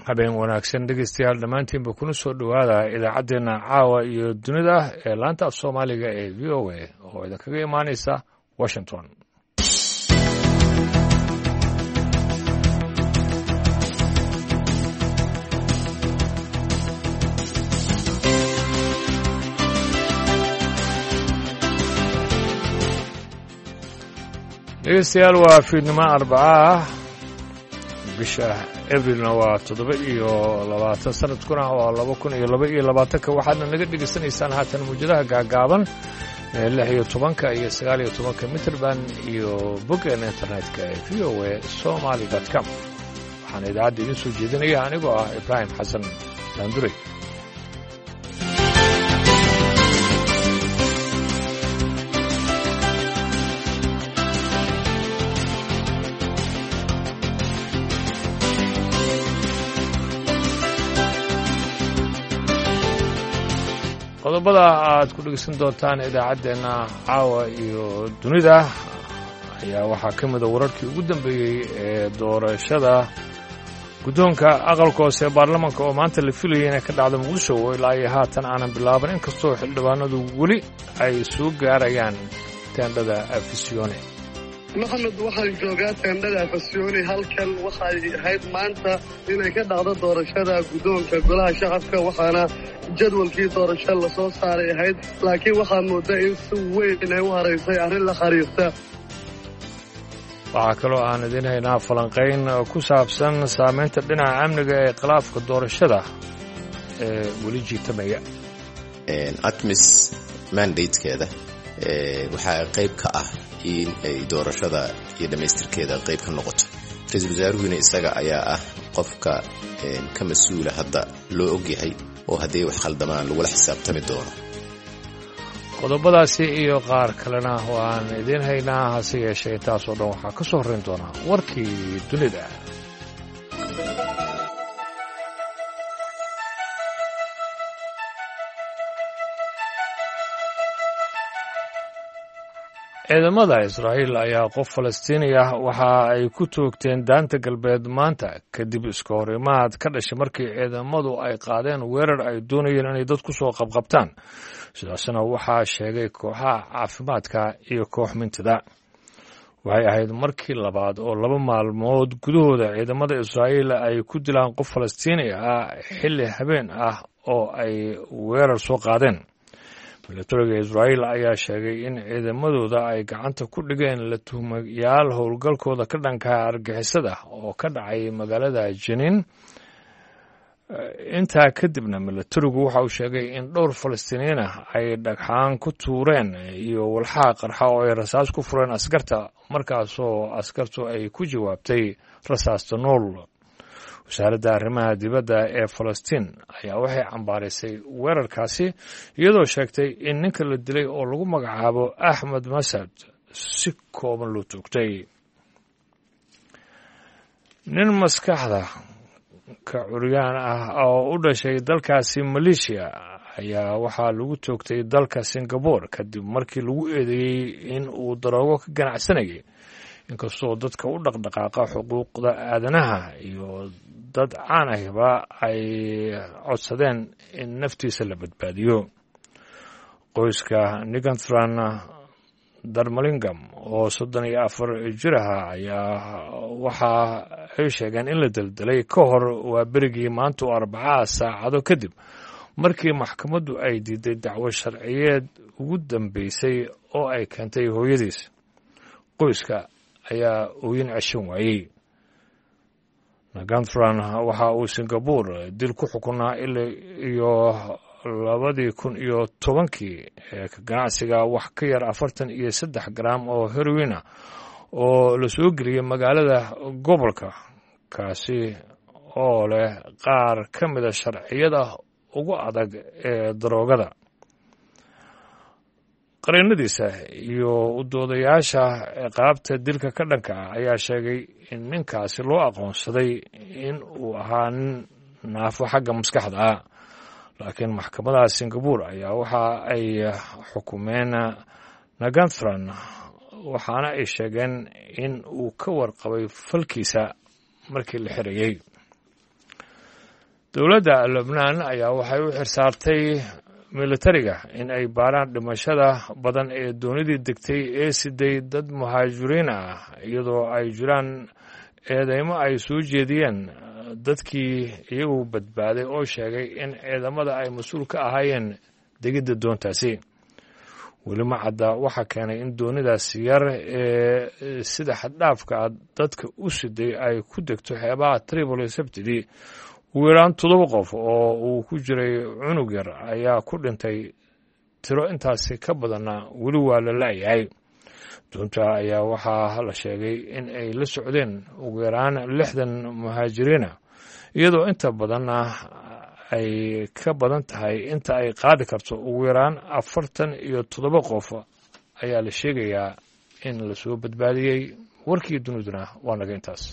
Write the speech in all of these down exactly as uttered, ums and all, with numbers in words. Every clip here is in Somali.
habeen wanaagsan dhegeystayaal dhammaantiinba kuna soo dhowaada idaacaddeenna caawa iyo dunida ee laanta af soomaaliga ee v o a oo idinkaga imaanaysa washington. dhegeystayaal waa fiidnimo arbaca ah bisha abrilna waa toddoba iyo labaatan sanadkuna waa laba kun iyo laba iyo labaatanka waxaadna naga dhegaysanaysaan haatan muujadaha gaagaaban ee lix iyo tobanka iyo sagaal iyo tobanka mitrband iyo boggeena internetka ee v o a somaly dot com waxaana idaacadda idiin soo jeedinaya anigoo ah ibraahim xasan daanduray. qodobada aad ku dhegeysan doontaan idaacaddeenna caawa iyo dunida ayaa waxaa ka mida wararkii ugu dambeeyey ee doorashada guddoonka aqalka hoose ee baarlamaanka oo maanta la filayay inay ka dhacdo muqdisho ilaa iyo haatan aanan bilaaban inkastoo xildhibaanadu weli ay soo gaarayaan teendhada afisyoone. maxamed waxaan joogaa teendhada afasyooni halkan waxay ahayd maanta inay ka dhacdo doorashada guddoonka golaha shacabka waxaana jadwalkii doorasho lasoo saaray ahayd laakiin waxaa mooda in si weyn ay u haraysay arrin la xiriirta. waxaa kaloo aan idiin haynaa falanqayn ku saabsan saamaynta dhinaca amniga ee khilaafka doorashada ee weli jiitamaya. atmis mandatekeeda waxaa qayb ka ah in ay doorashada iyo dhammaystirkeeda qayb ka noqoto. ra-iisul wasaaruhuna isaga ayaa ah qofka ka mas-uula hadda loo ogyahay oo haddii wax khaldamaan lagula xisaabtami doono. qodobadaasi iyo qaar kalena waan idiin haynaa hase yeeshee taasoo dhan waxaa ka soo horrayn doonaa warkii dunida. ciidamada israa'iil ayaa qof falastiini ah waxa ay ku toogteen daanta galbeed maanta kadib iska hor imaad ka dhashay markii ciidamadu ay qaadeen weerar ay doonayeen inay dad ku soo qabqabtaan. sidaasna waxaa sheegay kooxaha caafimaadka iyo koox mintida. waxay ahayd markii labaad oo laba maalmood gudahooda ciidamada israa'iil ay ku dilaan qof falastiini ah xilli habeen ah oo ay weerar soo qaadeen. milatariga israa'iil ayaa sheegay in ciidamadooda ay gacanta ku dhigeen la tuhmayaal howlgalkooda ka dhanka argixisada oo ka dhacay magaalada janiin. intaa kadibna milatarigu waxa uu sheegay in dhowr falastiiniyiin ah ay dhagxaan ku tuureen iyo walxaha qarxa oo ay rasaas ku fureen askarta markaasoo askartu ay ku jawaabtay rasaasta nool. wasaaradda arrimaha dibadda ee falastiin ayaa waxay cambaaraysay weerarkaasi iyadoo sheegtay in ninka la dilay oo lagu magacaabo axmed masad si kooban loo toogtay. nin maskaxda ka curyaan ah oo u dhashay dalkaasi maleeshiya ayaa waxaa lagu toogtay dalka singabore kadib markii lagu eedeeyey in uu daroogo ka ganacsanayay inkastoo dadka u dhaqdhaqaaqa xuquuqda aadanaha iyo dad caan ahba ay codsadeen in naftiisa la badbaadiyo. qoyska niganthran darmalingam oo soddon iyo afar jir aha ayaa waxa ay sheegeen in la daldalay ka hor waa berigii maanta oo arbacaha saacado kadib markii maxkamaddu ay diiday dacwo sharciyeed ugu dambaysay oo ay keentay hooyadiis. qoyska ayaa ooyin ceshan waayey. naganthran waxa uu singabore dil ku xukunaa ilaa iyo labadii kun iyo tobankii ee ka ganacsiga wax ka yar afartan iyo saddex garaam oo heroin ah oo la soo geliyey magaalada gobolka kaasi oo leh qaar ka mida sharciyada ugu adag ee daroogada. qareenadiisa iyo u doodayaasha qaabta dilka ka dhanka ah ayaa sheegay in ninkaasi loo aqoonsaday in uu ahaa nin naafo xagga maskaxda ah laakiin maxkamadaha singabore ayaa waxa ay xukumeen naganthran waxaana ay sheegeen in uu ka warqabay falkiisa markii la xirayey. dowladda Lebanon ayaa waxay u xirsaartay militariga in ay baaraan dhimashada badan ee doonidii degtay ee siday dad muhaajiriin ah iyadoo ay jiraan eedeymo ay soo jeediyeen dadkii iyagu badbaaday oo sheegay in ciidamada ay mas-uul ka ahaayeen degidda doontaasi weli ma cadda waxaa keenay in doonidaas yar ee sida xaddhaafka ah dadka u siday ay ku degto xeebaha Tripoli sabtidii ugu yaraan toddoba qof oo uu ku jiray cunug yar ayaa ku dhintay tiro intaasi ka badanna weli waa la la'yahay doonta ayaa waxaa la sheegay in ay la socdeen ugu yaraan lixdan muhaajiriina iyadoo inta badanna ay ka badan tahay inta ay qaadi karto ugu yaraan afartan iyo toddoba qof ayaa la sheegayaa in la soo badbaadiyey warkii duniduna waa naga intaas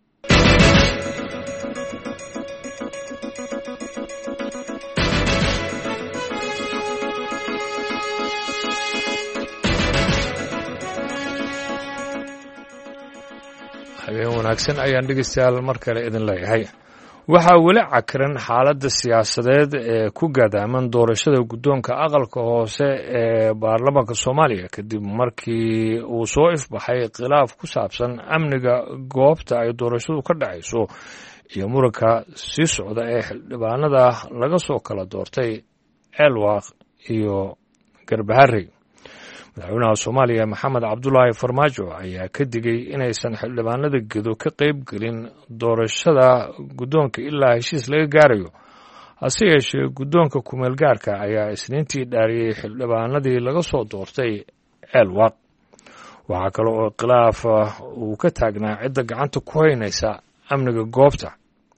habeen wanaagsan ayaan dhegeystayaal mar kale idin leeyahay waxaa weli cakiran xaaladda siyaasadeed ee ku gaadaaman doorashada guddoonka aqalka hoose ee baarlamaanka Soomaaliya kadib markii uu soo ifbaxay khilaaf ku saabsan amniga goobta ay doorashadu ka dhacayso iyo muranka sii socda ee xildhibaanada laga soo kala doortay Elwaq iyo Garbaharey madaxweynaha Soomaaliya Maxamed Cabdullaahi Farmaajo ayaa ka digay inaysan xildhibaanada gedo ka qayb gelin doorashada guddoonka ilaa heshiis laga gaarayo hase yeeshee guddoonka kumeel gaarka ayaa isniintii dhaariyey xildhibaanadii laga soo doortay Elwaq waxaa kale oo khilaaf uu ka taagnaa cidda gacanta ku haynaysa amniga goobta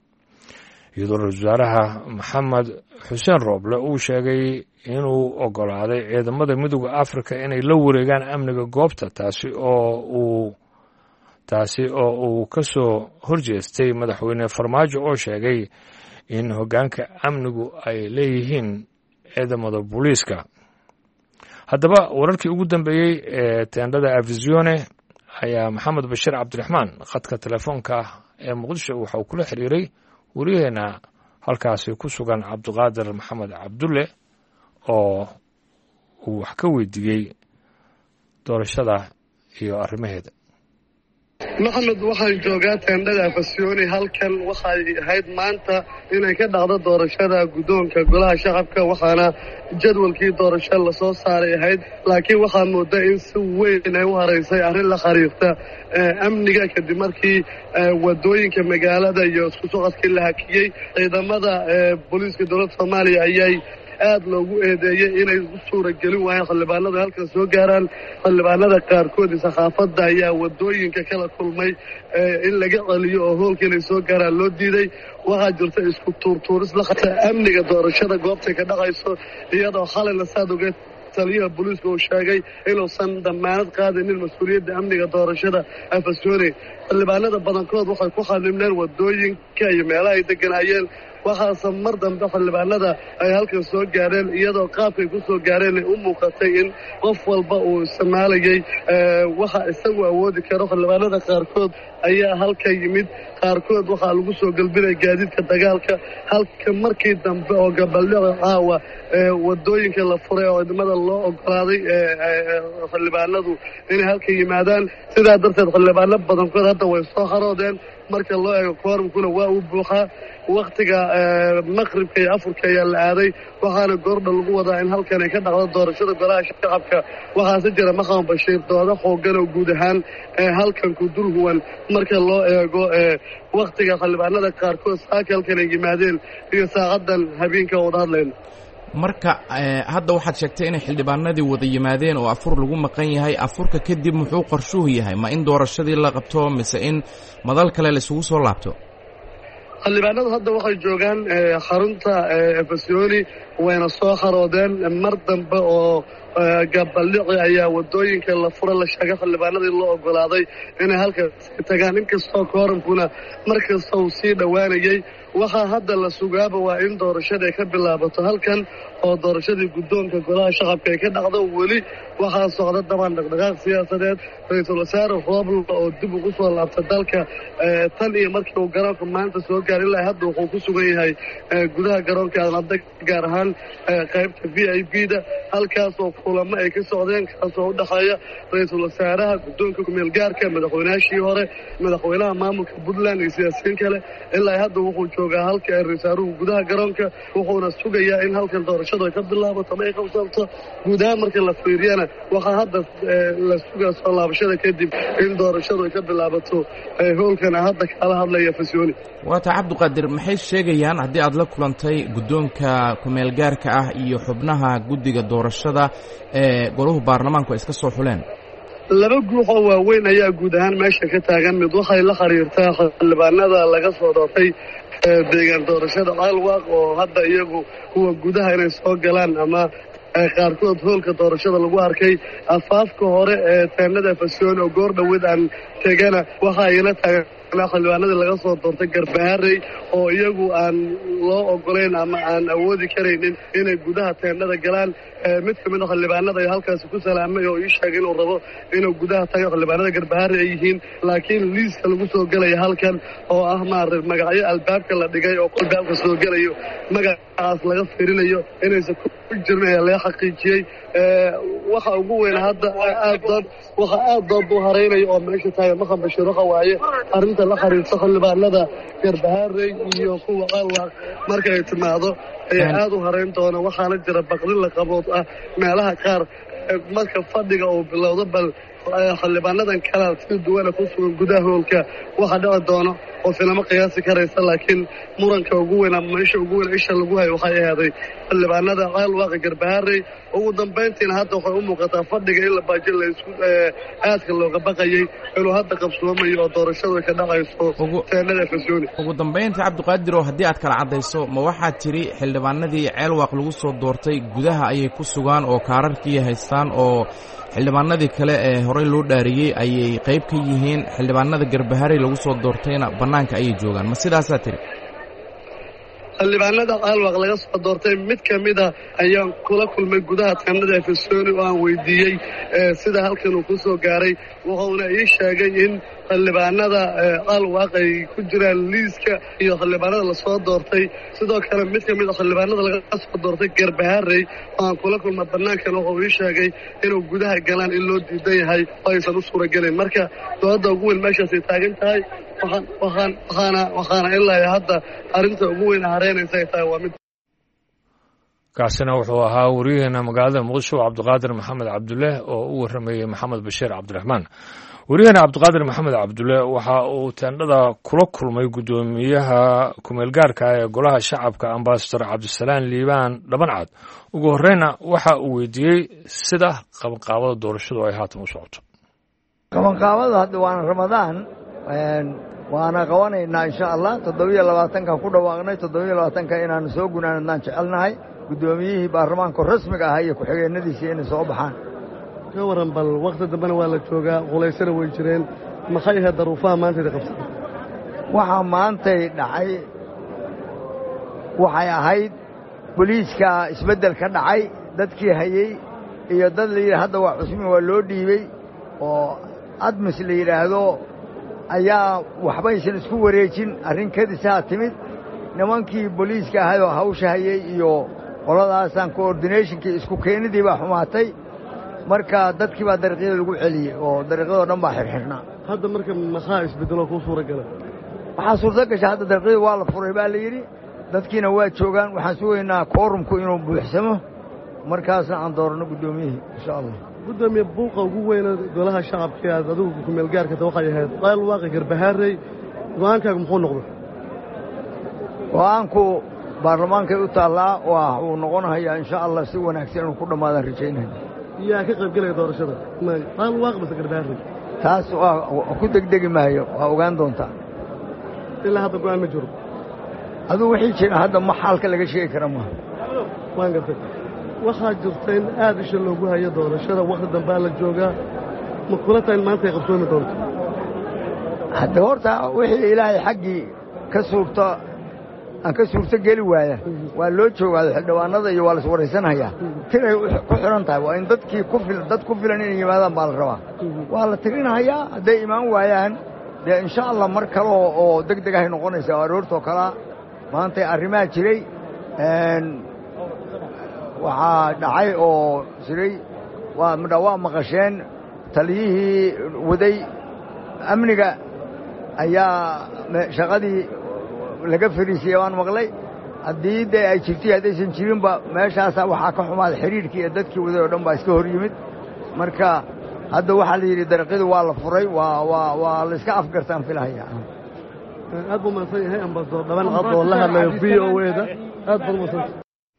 iyadoo ra-iisul wasaaraha Maxamed Xuseen Rooble uu sheegay inuu ogolaaday ciidamada midowga Afrika inay la wareegaan amniga goobta taasi oo uu taasi oo uu ka soo horjeestay madaxweyne Farmaajo oo sheegay in hoggaanka amnigu ay leeyihiin ciidamada booliiska haddaba wararkii ugu dambeeyey ee teendhada Afisione ayaa Maxamed Bashiir Cabdiraxmaan khadka telefoonka ee Muqdisho waxa uu kula xiriiray wariyaheena halkaasi ku sugan Cabdiqaadir Maxamed Cabdulle oo uu wax ka weydiiyey doorashada iyo arrimaheeda maxamed waxaan joogaa teendhada Afisione halkan waxay ahayd maanta inay ka dhacdo doorashada guddoonka golaha shacabka waxaana jadwalkii doorasho la soo saaray ahayd laakiin waxaa moodaa in si weyn ay u hareysay arrin la xiriirta amniga kadib markii wadooyinka magaalada iyo isku socodkii la hakiyey ciidamada booliiska dowladda Soomaaliya ayay aad loogu eedeeyay inay u suura gelin waayeen xildhibaanada halkan soo gaaraan xildhibaanada qaarkood saxaafadda ayaa wadooyinka kala kulmay in laga celiyo oo hoolka inay soo gaaraan loo diiday waxaa jirta isku tuurtuuris la qabta amniga doorashada goobta ka dhacayso iyadoo xalayna saad ogeed taliyaha booliiska uu sheegay inuusan damaanad qaadanin mas-uuliyadda amniga doorashada Afisione xildhibaanada badankood waxay ku xanimneen wadooyinka iyo meelaha ay deganaayeen waxaase mar dambe xildhibaanada ay halkan soo gaareen iyadoo qaabkay ku soo gaareen ay u muuqatay in qof walba uu isticmaalayay waxa isagu awoodi karo xildhibaanada qaarkood ayaa halka yimid qaarkood waxaa lagu soo galbinaya gaadiidka dagaalka halka markii dambe oo gabaldhaca caawa wadooyinka la furay oo ciidamada loo ogolaaday xildhibaanadu inay halka yimaadaan sidaa darteed xildhibaano badankood hadda way soo haroodeen marka loo eego koorumkuna waa uu buuxaa waktiga maqribka iyo afurka ayaa la aaday waxaana goordha lagu wadaa in halkan ay ka dhacdo doorashada golaha shacabka waxaase jira Maxamed Bashiir dooda xoogan oo guud ahaan halkan ku durhuwan marka loo eego waktiga xildhibaanada qaarkood saaka halkan ay yimaadeen iyo saacadan habeenka oo hadlayno marka hadda waxaad sheegtay inay xildhibaanadii wada yimaadeen oo afur lagu maqan yahay afurka kadib muxuu qorshuhu yahay ma in doorashadii la qabto mise in madal kale la isugu soo laabto xildhibaanadu hadda waxay joogaan xarunta Afisione wayna soo xaroodeen mar dambe oo gabaldhici ayaa wadooyinka la fura la sheegay xildhibaanadii loo ogolaaday inay halkaas tagaan inkastoo koorankuna markasta uu sii dhowaanayay waxaa hadda la sugaaba waa in doorashada ay ka bilaabato halkan oo doorashadii guddoonka golaha shacabka ay ka dhacdo weli waxaa socda dabaan dhaqdhaqaaq siyaasadeed ra-iisul wasaare rooblo oo dib ugu soo laabta dalka tan iyo markii uu garoonka maanta soo gaar ilaa hadda wuxuu ku sugan yahay gudaha garoonka adnada gaar ahaan qaybta v i b da halkaas oo kulamo ay ka socdeen kaasoo u dhexeeya ra-iisul wasaaraha guddoonka kumeel gaarka madaxweynaashii hore madaxweynaha maamulka puntland iyo siyaasiyiin kale ilaa hadda wuxuu joogaa halka ee ra-iisaaruhu gudaha garoonka wuxuuna sugayaa in halkan doorashadu ay ka bilaabato ama ay qabsanto guud ahaan marka la fiiriyana waxaa hadda la sugaa soo laabashada kadib in doorashadu ay ka bilaabato howlkana hadda kala hadlaya fasyooni waata cabdiqaadir maxay sheegayaan haddii aad la kulantay guddoonka kumeel gaarka ah iyo xubnaha guddiga doorashada ee goluhu baarlamaanku ay iska soo xuleen laba guux oo waaweyn ayaa guud ahaan meesha ka taagan mid waxay la xiriirtaa xildhibaanada laga soo doortay deegaan doorashada caalwaaq oo hadda iyagu kuwa gudaha inay soo galaan ama qaarkood hoolka doorashada lagu arkay afaafka hore ee teenada fasyooni oo goor dhoweed aan tegana waxa ayna taagan xildhibaanadii laga soo doortay garbaharey oo iyagu aan loo ogolayn ama aan awoodi karaynin inay gudaha teendhada galaan mid ka mid a xildhibaanada ay halkaasi ku salaamay oo ii sheegay inuu rabo inuu gudaha tago xildhibaanada garbaharey ay yihiin laakiin liiska lagu soo gelaya halkan oo ah maarag magacyo albaabka la dhigay oo albaabka soo gelayo magacaas laga fiirinayo inaysan ku jirin ayaa laga xaqiijiyey waxa ugu weyn hadda aad dad waxa aad dad u hareynayo oo meesha taagan maqan bashiir waxa waaye arrinta la xiriirta xildhibaanada garbaharey iyo kuwa qalwaaq marka ay timaado ayaa aad u hareyn doona waxaana jira baqdin la qabood ah meelaha qaar marka fadhiga uu bilowdo bal xildhibaanadan kala si duwana ku sugan gudaha hoolka waxa dhici doono oo filamo qiyaasi karaysa laakiin muranka ugu weyn ama meesha ugu weyn isha lagu hayo waxay ahaaday xildhibaanada caalwaaqa garbaharey ugu dambayntiina hadda waxay u muuqataa fadhiga in la baajin laysku aadka looga baqayay inuu hadda qabsoomayo oo doorashadu ka dhacayso teenada fasyooni ugu dambaynta cabdiqaadir oo haddii aad kala caddayso ma waxaad tiri xildhibaanadii ceelwaaq lagu soo doortay gudaha ayay ku sugaan oo kaararkii haystaan oo xildhibaanadii kale ee horey loo dhaariyey ayay qayb ka yihiin xildhibaanada garbaharey lagu soo doortayna bannaanka ayay joogaan ma sidaasaa tiri xildhibaanada caalwaaq laga soo doortay mid ka mid a ayaan kula kulmay gudaha teenada fasyooni oo aan weydiiyey sida halkan uu ku soo gaaray wuxuuna ii sheegay in xildhibaanada caalwaaq ay ku jiraan liiska iyo xildhibaanada lasoo doortay sidoo kale mid ka mid a xildhibaanada laga soo doortay garbaharey oo aan kula kulma bannaankan wuxuu ii sheegay inuu gudaha galaan in loo diidan yahay oo aysan u suuragelin marka dooladda ugu weyn meeshaasay taagan tahay waxaan waxaan waxaana waxaana ilaa hadda arrinta ugu weyn hareynaysa ay tahay waa mid kaasina wuxuu ahaa wariyaheena magaalada muqdisho cabdiqaadir maxamed cabdulle oo u warramayey maxamed bashiir cabdiraxmaan wariyaheena cabdiqaadir maxamed cabdulle waxa uu teendhada kula kulmay guddoomiyaha kumeelgaarka ee golaha shacabka ambasador cabdisalaan liibaan dhabancad ugu horreyna waxa uu weydiiyey sida qabanqaabada doorashadu ay haatan u socoto qabanqaabada hadda waana ramadaan waana qabanaynaa insha allah toddobiyo labaatanka ku dhawaaqnay toddobiyo labaatanka inaanu soo gunaanadnaan jecelnahay guddoomiyihii baarlamaanka rasmiga ahaa iyo ku-xigeenadiisii inay soo baxaan ka waran bal wakhti dambena waa la joogaa qulaysana way jireen maxay ahayd daruufaha maantayda qabsatay waxaa maantay dhacay waxay ahayd boliiska isbeddel ka dhacay dadkii hayey iyo dad la yidhi hadda waa cusmi waa loo dhiibey oo admis la yidhaahdo ayaa waxbaysan isku wareejin arrin kadisaa timid nimankii boliiska ahayoo hawsha hayey iyo qoladaasaan coordinationkii isku keenidii baa xumaatay marka dadkii baa dariiqyada lagu celiyey oo dariiqyadoo dhan baa xirxirnaa hadda marka maxaa isbeddeloo kuu suura gala waxaa suurto gasha hadda dariiqyada waa la furay baa la yidhi dadkiina waa joogaan waxaan sugaynaa koorumku inuu buuxsamo markaasna aan dooranno guddoomiyihii insha allah gudoomiye buuqa ugu weyna golaha shacabka aad adigu kumeelgaarkata waxay ahayd caalwaaqi garbaharey go-aankaagu muxuu noqday go-aanku baarlamaankay u taallaa waa uu noqonahayaa insha allah si wanaagsan inuu ku dhammaadaan rajaynaya yaa ka qayb gelaya doorashada caalwaaq base garbaharey taas waa ku degdegi maayo waa ogaan doontaa ilaa hadda go-aan ma jiro aduu wixii jira hadda ma xaalka laga sheegi kara maaha waan gartay waxaa jirta in aad isha loogu hayo doorashada waqti dambaa la joogaa ma kula tahay in maanta ay qabsoomi doonto hadda horta wixii ilaahay xaggii ka suurto aan ka suurto geli waaya waa loo joogaado xildhibaanada iyo waa la iswaraysanhayaa tiray ku xidhan tahay waa in dadkii ku fil dad ku filan inay yimaadaan baa la rabaa waa la tirinahayaa hadday imaan waayaan dee insha allah mar kale oo deg deg ahay noqonaysaa oo aroortoo kalea maantay arrimaha jiray waxaa dhacay oo jiray waa midha waa maqasheen taliyihii waday amniga ayaa shaqadii laga fariisiyey waan maqlay haddii dee ay jirtay haddaysan jirinba meeshaasaa waxaa ka xumaaday xidhiidhkii iyo dadkii waday oo dhan baa iska hor yimid marka hadda waxaa la yidhi dariiqyadu waa la furay waa waa waa la iska afgartaan filahaya aad buu mahadsan yahay ambasador dhaban cad oo la hadlayo v o eda aad buu mahadsan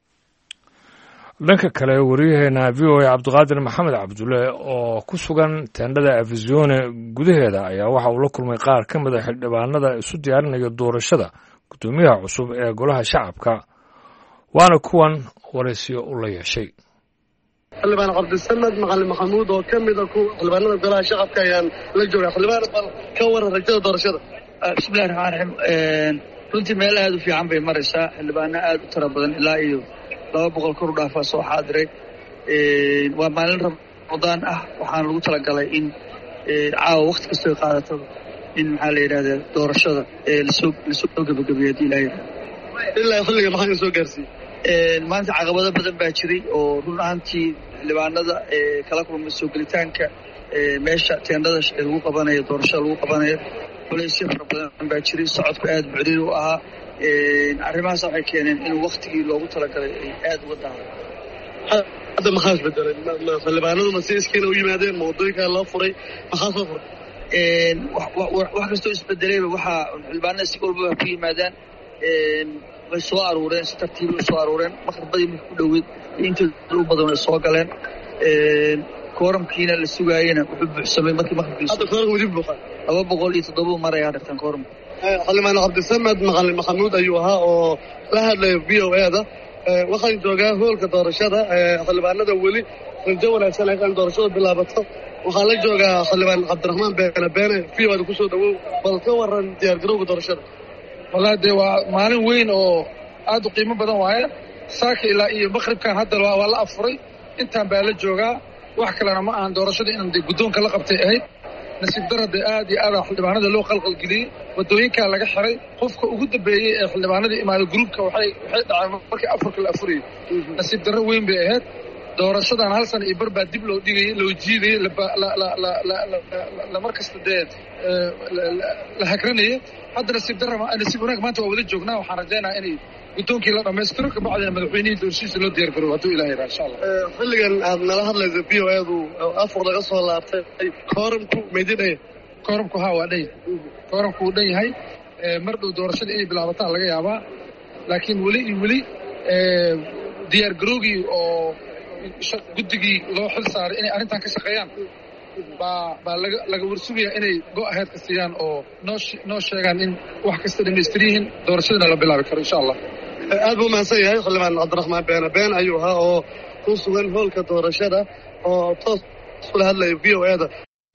dhanka kale wariyaheena v o a cabdiqaadir maxamed cabdulle oo ku sugan teendhada afisyoone gudaheeda ayaa waxa uu la kulmay qaar ka mid a xildhibaanada isu diyaarinaya doorashada guddoomiyaha cusub ee golaha shacabka waana kuwan waraysiyo u la yeeshay xildhibaan cabdisamed macalin maxamuud oo ka mida ku xildhibaanada golaha shacabka ayaan la joogaa xildhibaan bal ka waran rajada doorashada bismillahi raxmaan raxiim runtii meel aad u fiican bay maraysaa xildhibaano aad u tira badan ilaa iyo laba boqol kor u dhaafaa soo xaadiray waa maalin ramadaan ah waxaana lagu talagalay in caawa wakti kastoo qaadatada in maxaa la yidhahdaa doorashada lasoo lasoo gebagabeeyo haddii ilaahay ilaa xilliga maxaa soo gaarsiiyey maanta caqabado badan baa jiray oo run ahaantii xildhibaanada kala kulmay soo gelitaanka meesha teendhada lagu qabanayo doorashada lagu qabanayo bolaysyo fara badan baa jiray socodku aad bucdin u ahaa arrimahaas waxay keeneen inuu waktigii loogu talagalay ay aad uga daaday hadda maxaa isbedelay xildhibaanadu ma si iskiina u yimaadeen ma waddooyinkaa loo furay maxaa soo furay wax kastoo isbedelayba waxaa xildhibaanada si walbaba ku yimaadaan way soo aruureen si tartiiba way soo aruureen maqribadii marka ku dhoweyd intooda u badan way soo galeen kooramkiina la sugaayena wuxuu buuxsamay markii maqribkiisa hadda kooramka wadi buuqa laba boqol iyo toddoba marayaa dhirtan kooramka xildhibaan cabdisamed macalin maxamuud ayuu ahaa oo la hadlaya v o eda waxaan joogaa hoolka doorashada xildhibaanada weli rajo wanaagsan ay in doorashada bilaabato waxaan la joogaa xildhibaan cabdiraxmaan beene beene v o eda kusoo dhawow bal ka waran diyaargarowga doorashada wallahi dee waa maalin weyn oo aad u qiimo badan waaye saaka ilaa iyo maqribkan hadda waa la afuray intaan baa la joogaa wax kalena ma ahan doorashada inaan dee guddoonka la qabtay ahayd nasiib dara dee aad iyo aada xildhibaanada loo qalqalgeliyey waddooyinkaa laga xiray qofka ugu dambeeyey ee xildhibaanada imaaday gruubka waxay waxay dhaceen markii afarka la afurayay nasiib darro weyn bay ahayd doorashadan hal sana iyo bar baa dib loo dhigayay loo jiidayay lamar kasta dee la hagranayay hadda nasiib darra nasiib wanaag maanta waa wada joognaa waxaan rajaynaha inay guddoonkii la dhammaystiro kabacdina madaxweynihii doorashiisa loo diyaar garow hadduu ilaha yidhaha insha allah xilligan aad nala hadlaysa v o edu afur laga soo laabtay kooramku maydin dhaya kooramku haa waa dhan yahay kooramku wuu dhan yahay mar dhow doorashada inay bilaabataan laga yaabaa laakiin weli iyo weli diyaar garowgii oo guddigii loo xil saaray inay arrintan ka shaqeeyaan baa baa laga laga warsugayaa inay go-aheedka siiyaan oo noo noo sheegaan in wax kasta dhamaystir yihiin doorashadana la bilaabi karo insha allah aad buu mahadsan yahay xildhibaan cabdiraxmaan beene been ayuu ahaa oo ku sugan hoolka doorashada oo toos ula hadlaya v o eda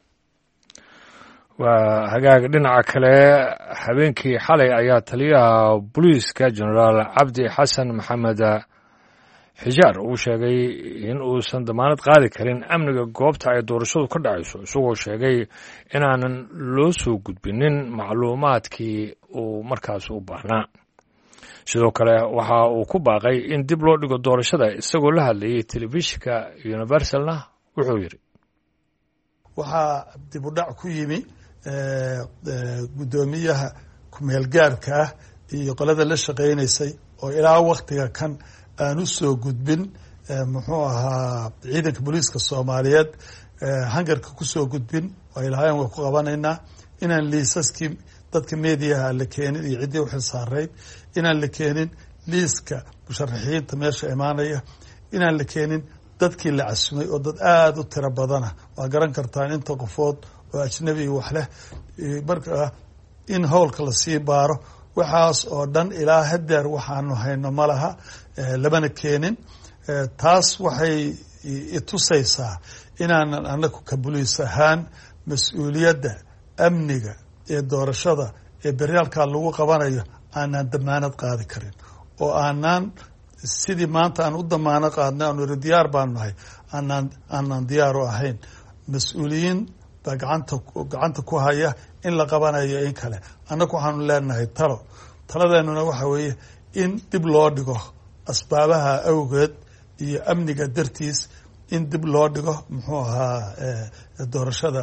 waa hagaag dhinaca kale habeenkii xalay ayaa taliyaha booliiska jenaraal cabdi xasan maxamed xijaar uu sheegay in uusan damaanad qaadi karin amniga goobta ay doorashadu ka dhacayso isagoo sheegay inaanan loo soo gudbinin macluumaadkii uu markaas u baahnaa sidoo kale waxa uu ku baaqay in dib loo dhigo doorashada isagoo la hadlayay telefishinka universalna wuxuu yidhi waxaa dib u dhac ku yimi guddoomiyaha ku-meelgaarka ah iyo qolada la shaqaynaysay oo ilaa waktiga kan aan u soo gudbin muxuu ahaa ciidanka booliiska soomaaliyeed hangarka kusoo gudbin ay lahaayeen way ku qabanaynaa inaan liisaskii dadka mediaha la keenin iyo ciddii u xil saarayd inaan la keenin liiska musharaxiinta meesha imaanaya inaan la keenin dadkii la casumay oo dad aada u tiro badana waa garan kartaan inta qofood oo ajnabi wax leh marka in howlka lasii baaro waxaas oo dhan ilaa hadeer waxaanu hayno ma laha labana keenin taas waxay itusaysaa inaanan anagu ka buliis ahaan mas-uuliyadda amniga ee doorashada ee beryaalkaa lagu qabanayo aanaan damaanad qaadi karin oo aanaan sidii maanta aan u damaanad qaadnay aanu iri diyaar baanu nahay aanaan aanaan diyaar u ahayn mas-uuliyiin baa gacanta gacanta ku haya in la qabanayo in kale annagu waxaanu leenahay talo taladeenuna waxa weeye in dib loo dhigo asbaabaha awgeed iyo amniga dartiis in dib loo dhigo muxuu ahaa doorashada.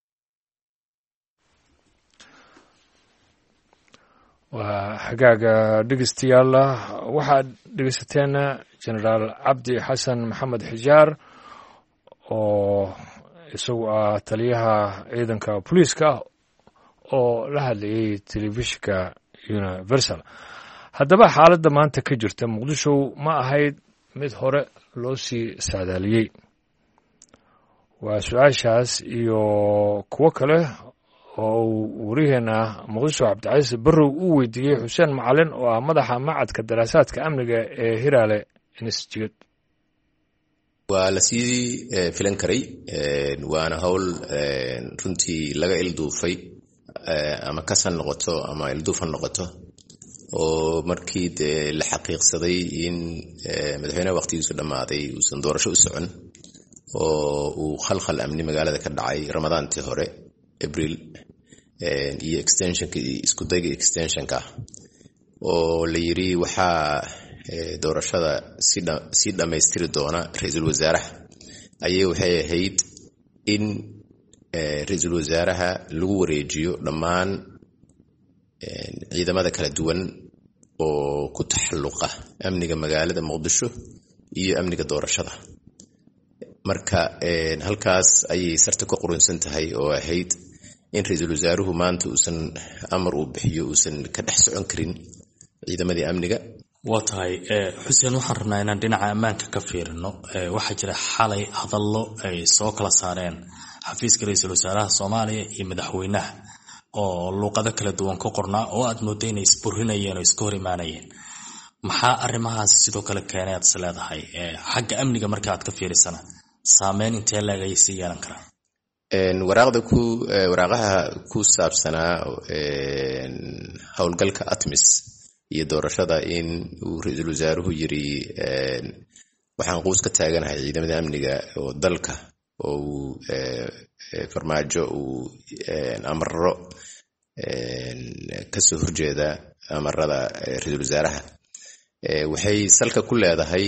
waa xagaaga dhegeystayaal waxaad dhegeysateen generaal cabdi xasan maxamed xijaar oo isagu ah taliyaha ciidanka booliiska oo la hadlayay telefishinka universal. haddaba xaaladda maanta ka jirta muqdisho ma ahayd mid hore loo sii saadaaliyey? waa su-aashaas iyo kuwo kale oo uu wariyaheena muqdisho cabdicasiis barrow uu weydiiyey xuseen macalin oo ah madaxa macadka daraasaadka amniga ee Hiraale Institute. waa la sii filan karay waana hawl runtii laga ilduufay ama kasan noqoto ama ilduufan noqoto oo markii dee la xaqiiqsaday in madaxweynaha waqtigiisu dhammaaday uusan doorasho u socon oo uu khalkhal amni magaalada ka dhacay ramadaantii hore abril iyo extensionka isku dayga extensionka oo la yiri waxaa doorashada si dhammaystiri doona ra-iisul wasaaraha ayay waxay ahayd in ra-iisul wasaaraha lagu wareejiyo dhammaan ciidamada kala duwan oo ku taxalluqa amniga magaalada muqdisho iyo amniga doorashada. marka halkaas ayay sarta ka qurunsan tahay oo ahayd in ra-iisul wasaaruhu maanta uusan amar uu bixiyo uusan ka dhex socon karin ciidamadii amniga. waa tahay xuseen waxaan rabnaa inaan dhinaca ammaanka ka fiirino. waxaa jira xalay hadallo ay soo kala saareen xafiiska ra-iisul wasaaraha soomaaliya iyo madaxweynaha oo luuqado kala duwan ku qornaa oo aad mooday inay isburinayeen oo iska hor imaanayeen. maxaa arrimahaas sidoo kale keenay aad is leedahay xagga amniga marka aad ka fiirisana saameyn intee leeg ayay sii yeelan karaan? waraaqda ku waraaqaha ku saabsanaa howlgalka atmis iyo doorashada in uu ra-iisul wasaaruhu yiri waxaan quus ka taaganahay ciidamada amniga oo dalka oo uu farmaajo uu amaro kasoo horjeeda amarada ra-iisul wasaaraha waxay salka ku leedahay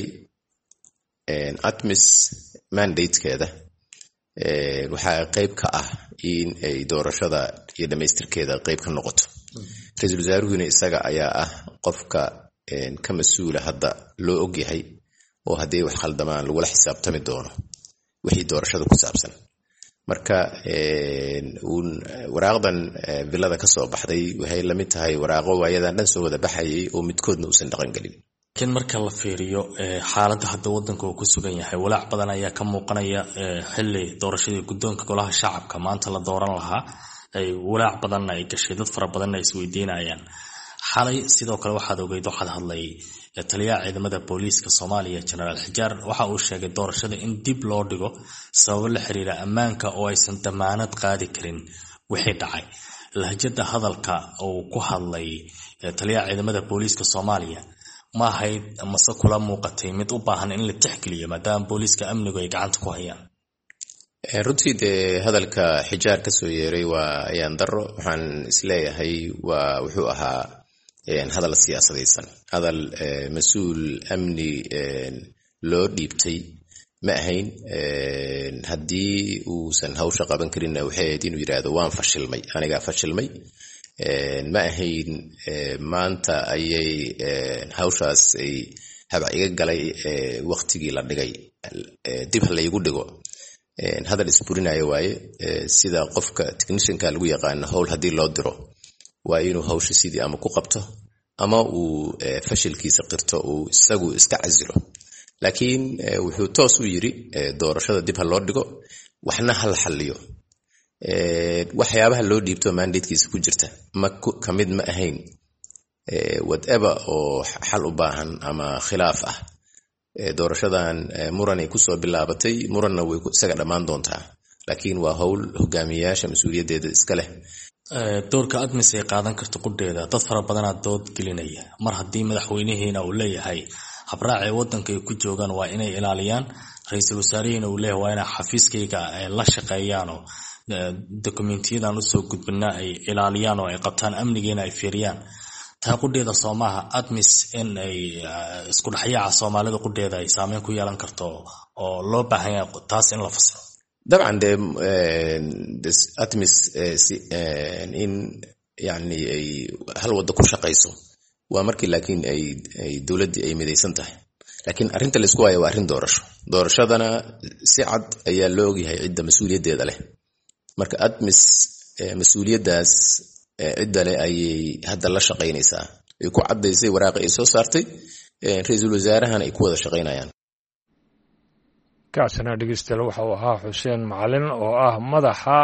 atmis mandatekeeda waxaa qayb ka ah in ay doorashada iyo dhamaystirkeeda qayb ka noqoto. ra-iisul wasaaruhuna isaga ayaa ah qofka ka mas-uula hadda loo ogyahay oo haddii wax khaldamaan lagula xisaabtami doono wixii doorashada ku saabsan. marka waraaqdan bilada ka soo baxday waxay la mid tahay waraaqo waayadan dhan soo wada baxayay oo midkoodna uusan dhaqan gelin. laakiin marka la fiiriyo xaaladda hadda waddanka uu ku sugan yahay walaac badan ayaa ka muuqanaya xilli doorashadii guddoonka golaha shacabka maanta la dooran lahaa ay walaac badanna ay gashay dad fara badanna ay isweydiinayaan. xalay sidoo kale waxaad ogeyd waxaad hadlay taliyaha ciidamada booliiska soomaaliya generaal xijaar waxa uu sheegay doorashada in dib loo dhigo sababo la xiriira ammaanka oo aysan damaanad qaadi karin wixii dhacay. lahjada hadalka uu ku hadlay taliyaha ciidamada booliiska soomaaliya ma ahayd mase kula muuqatay mid u baahan in la tixgeliyo maadaama booliiska amnigu ay gacanta ku hayaan? runtii dee hadalka xijaar ka soo yeeray waa ayaan daro. waxaan isleeyahay waa wuxuu ahaa hadal siyaasadaysan, hadal mas-uul amni loo dhiibtay ma ahayn. haddii uusan hawsha qaban karinna waxay ahayd inuu yidhaahdo waan fashilmay, anigaa fashilmay. ma ahayn maanta ayay hawshaas ay habac iga galay waqtigii la dhigay dib ha laygu dhigo. hadal isburinayo waaye. sida qofka technicianka lagu yaqaano howl haddii loo diro waa inuu hawsha sidii ama ku qabto ama uu fashilkiisa qirto uu isagu iska casilo. laakiin wuxuu toos u yiri doorashada dib ha loo dhigo, waxna ha la xalliyo. waxyaabaha loo dhiibto mandatekiisa ku jirta ma kamid ma ahayn whatever oo xal u baahan ama khilaaf ah doorashadan muran ay kusoo bilaabatay muranna way isaga dhammaan doontaa laakiin waa hawl hogaamiyayaasha mas'uuliyadeeda iska leh doorka admis ay qaadan karto qudheeda dad fara badan aad dood gelinaya mar haddii madaxweynaheena uu leeyahay habraaca waddanka ay ku joogaan waa inay ilaaliyaan ra'iisul wasaarihiina uu leeyahay waa inay xafiiskayga la shaqeeyaan oo dokumentiyadan usoo gudbina ay ilaaliyaan oo ay qabtaan amnigeena ay fiiriyaan taa qudheeda Soomaha admis in ay isku dhaxyaaca Soomaalida qudheeda ay saameyn ku yeelan karto oo loo baahan yahay taas in la fasiro dabcan de admis in yani ay hal wada ku shaqeyso waa markii laakiin ay ay dawladda ay midaysan tahay laakiin arinta la isku waayo waa arin doorasho doorashadana si cad ayaa loo ogyahay cidda mas'uuliyadeeda leh marka admis mas'uuliyadaas cidda leh ay hadda la shaqeynaysaa ay ku cadaysay waraaq ay soo saartay ra'iisul wasaarahan ay ku wada shaqeynayaan kaasina dhegeystayaal waxa uu ahaa Xuseen Macalin oo ah madaxa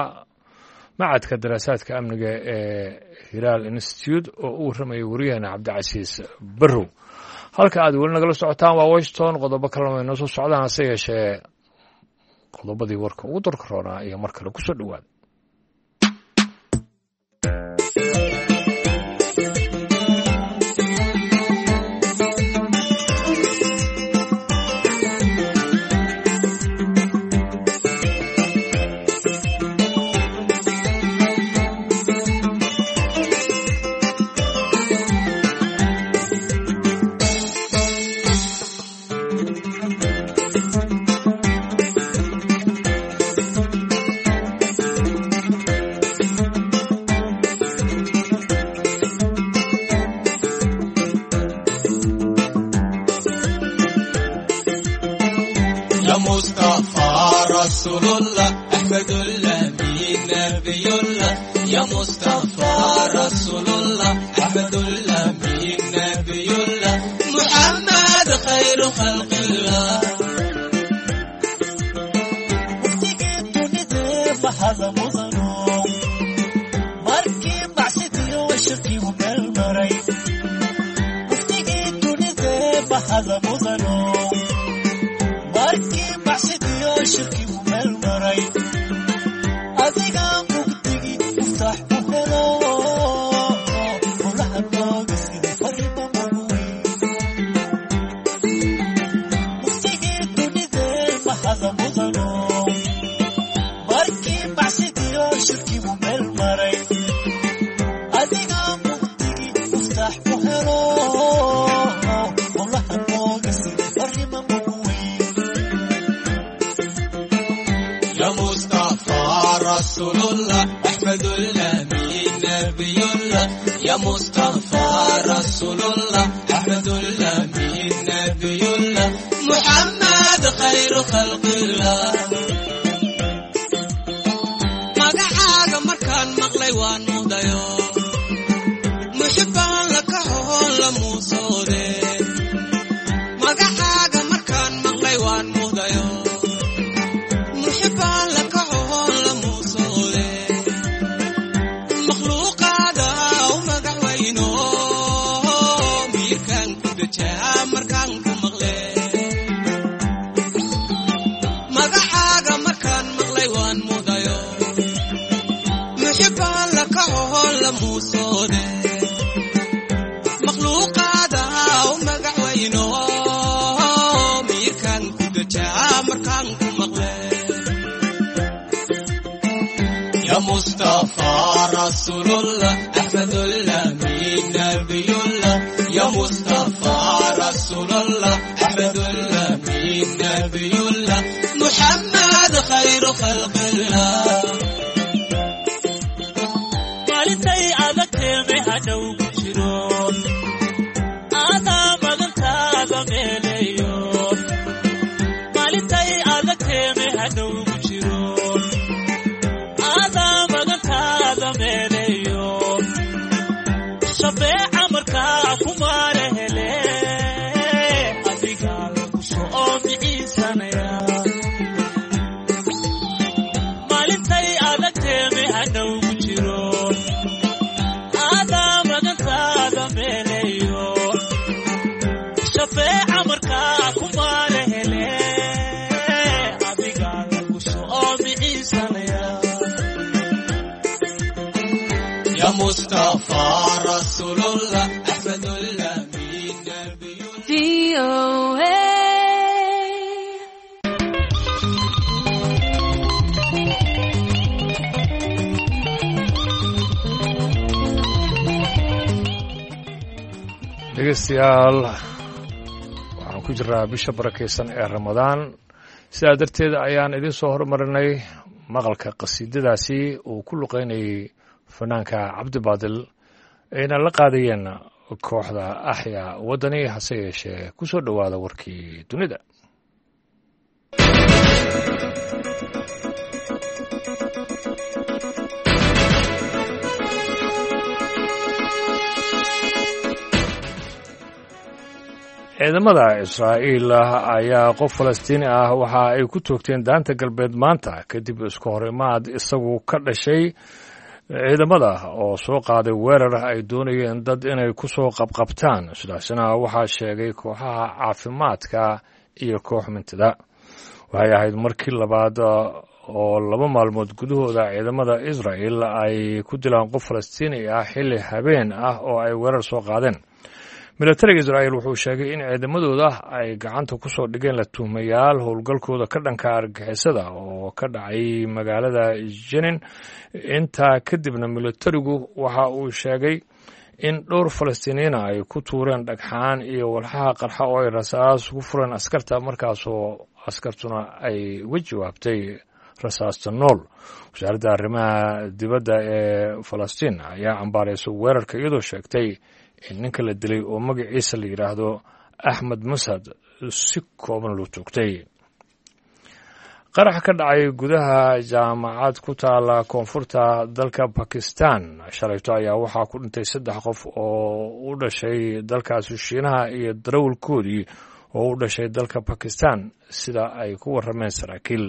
macadka daraasaadka amniga ee Hilaal Institute oo uu ramay wariyana Cabdicasiis Barrow halka aad weli nagala socotaan waa Washington qodobo kale oo inoo soo socdaan se yeeshee qodobadii warka ugu darka roonaa iyo mar kale ku soo dhawaad Ada maganta da mele مصطفى رسول الله أحمد الأمين في أو dhegeystayaal waxaan ku jiraa bisha barakaysan ee ramadaan sidaa darteed ayaan idiin soo hormarinay maqalka qasiidadaasi uu ku luqaynayay fanaanka cabdibaadil ayna la qaadayeen kooxda axyaa waddani hase yeeshee ku soo dhowaada warkii dunida. ciidamada israa'iil ayaa qof falastiini ah waxa ay ku toogteen daanta galbeed maanta kadib isku horimaad isagu ka dhashay ciidamada oo soo qaaday weerar ay doonayeen dad inay ku soo qabqabtaan sidaasna waxaa sheegay kooxaha caafimaadka iyo koox mintada. waxay ahayd markii labaad oo laba maalmood gudahooda ciidamada israa'iil ay ku dilaan qof falastiini ah xilli habeen ah oo ay weerar soo qaadeen. milatariga israa'iil wuxuu sheegay in ciidamadooda ay gacanta ku soo dhigeen la tuhmayaal howlgalkooda ka dhanka argagixisada oo ka dhacay magaalada jenin. intaa kadibna milatarigu waxa uu sheegay in dhowr falastiiniyiina ay ku tuureen dhagxaan iyo walxaha qarxa oo ay rasaas ku fureen askarta markaasoo askartuna ay uga jawaabtay rasaasta nool. wasaaradda arrimaha dibadda ee falastiin ayaa cambaaraysa weerarka iyadoo sheegtay in ninka la dilay oo magaciisa la yidhaahdo axmed masad si kooban loo toogtay. qarax ka dhacay gudaha jaamacad ku taala koonfurta dalka bakistan shalayto ayaa waxaa ku dhintay saddex qof oo u dhashay dalkaasi shiinaha iyo darawalkoodii oo u dhashay dalka bakistan sida ay ku warrameen saraakiil.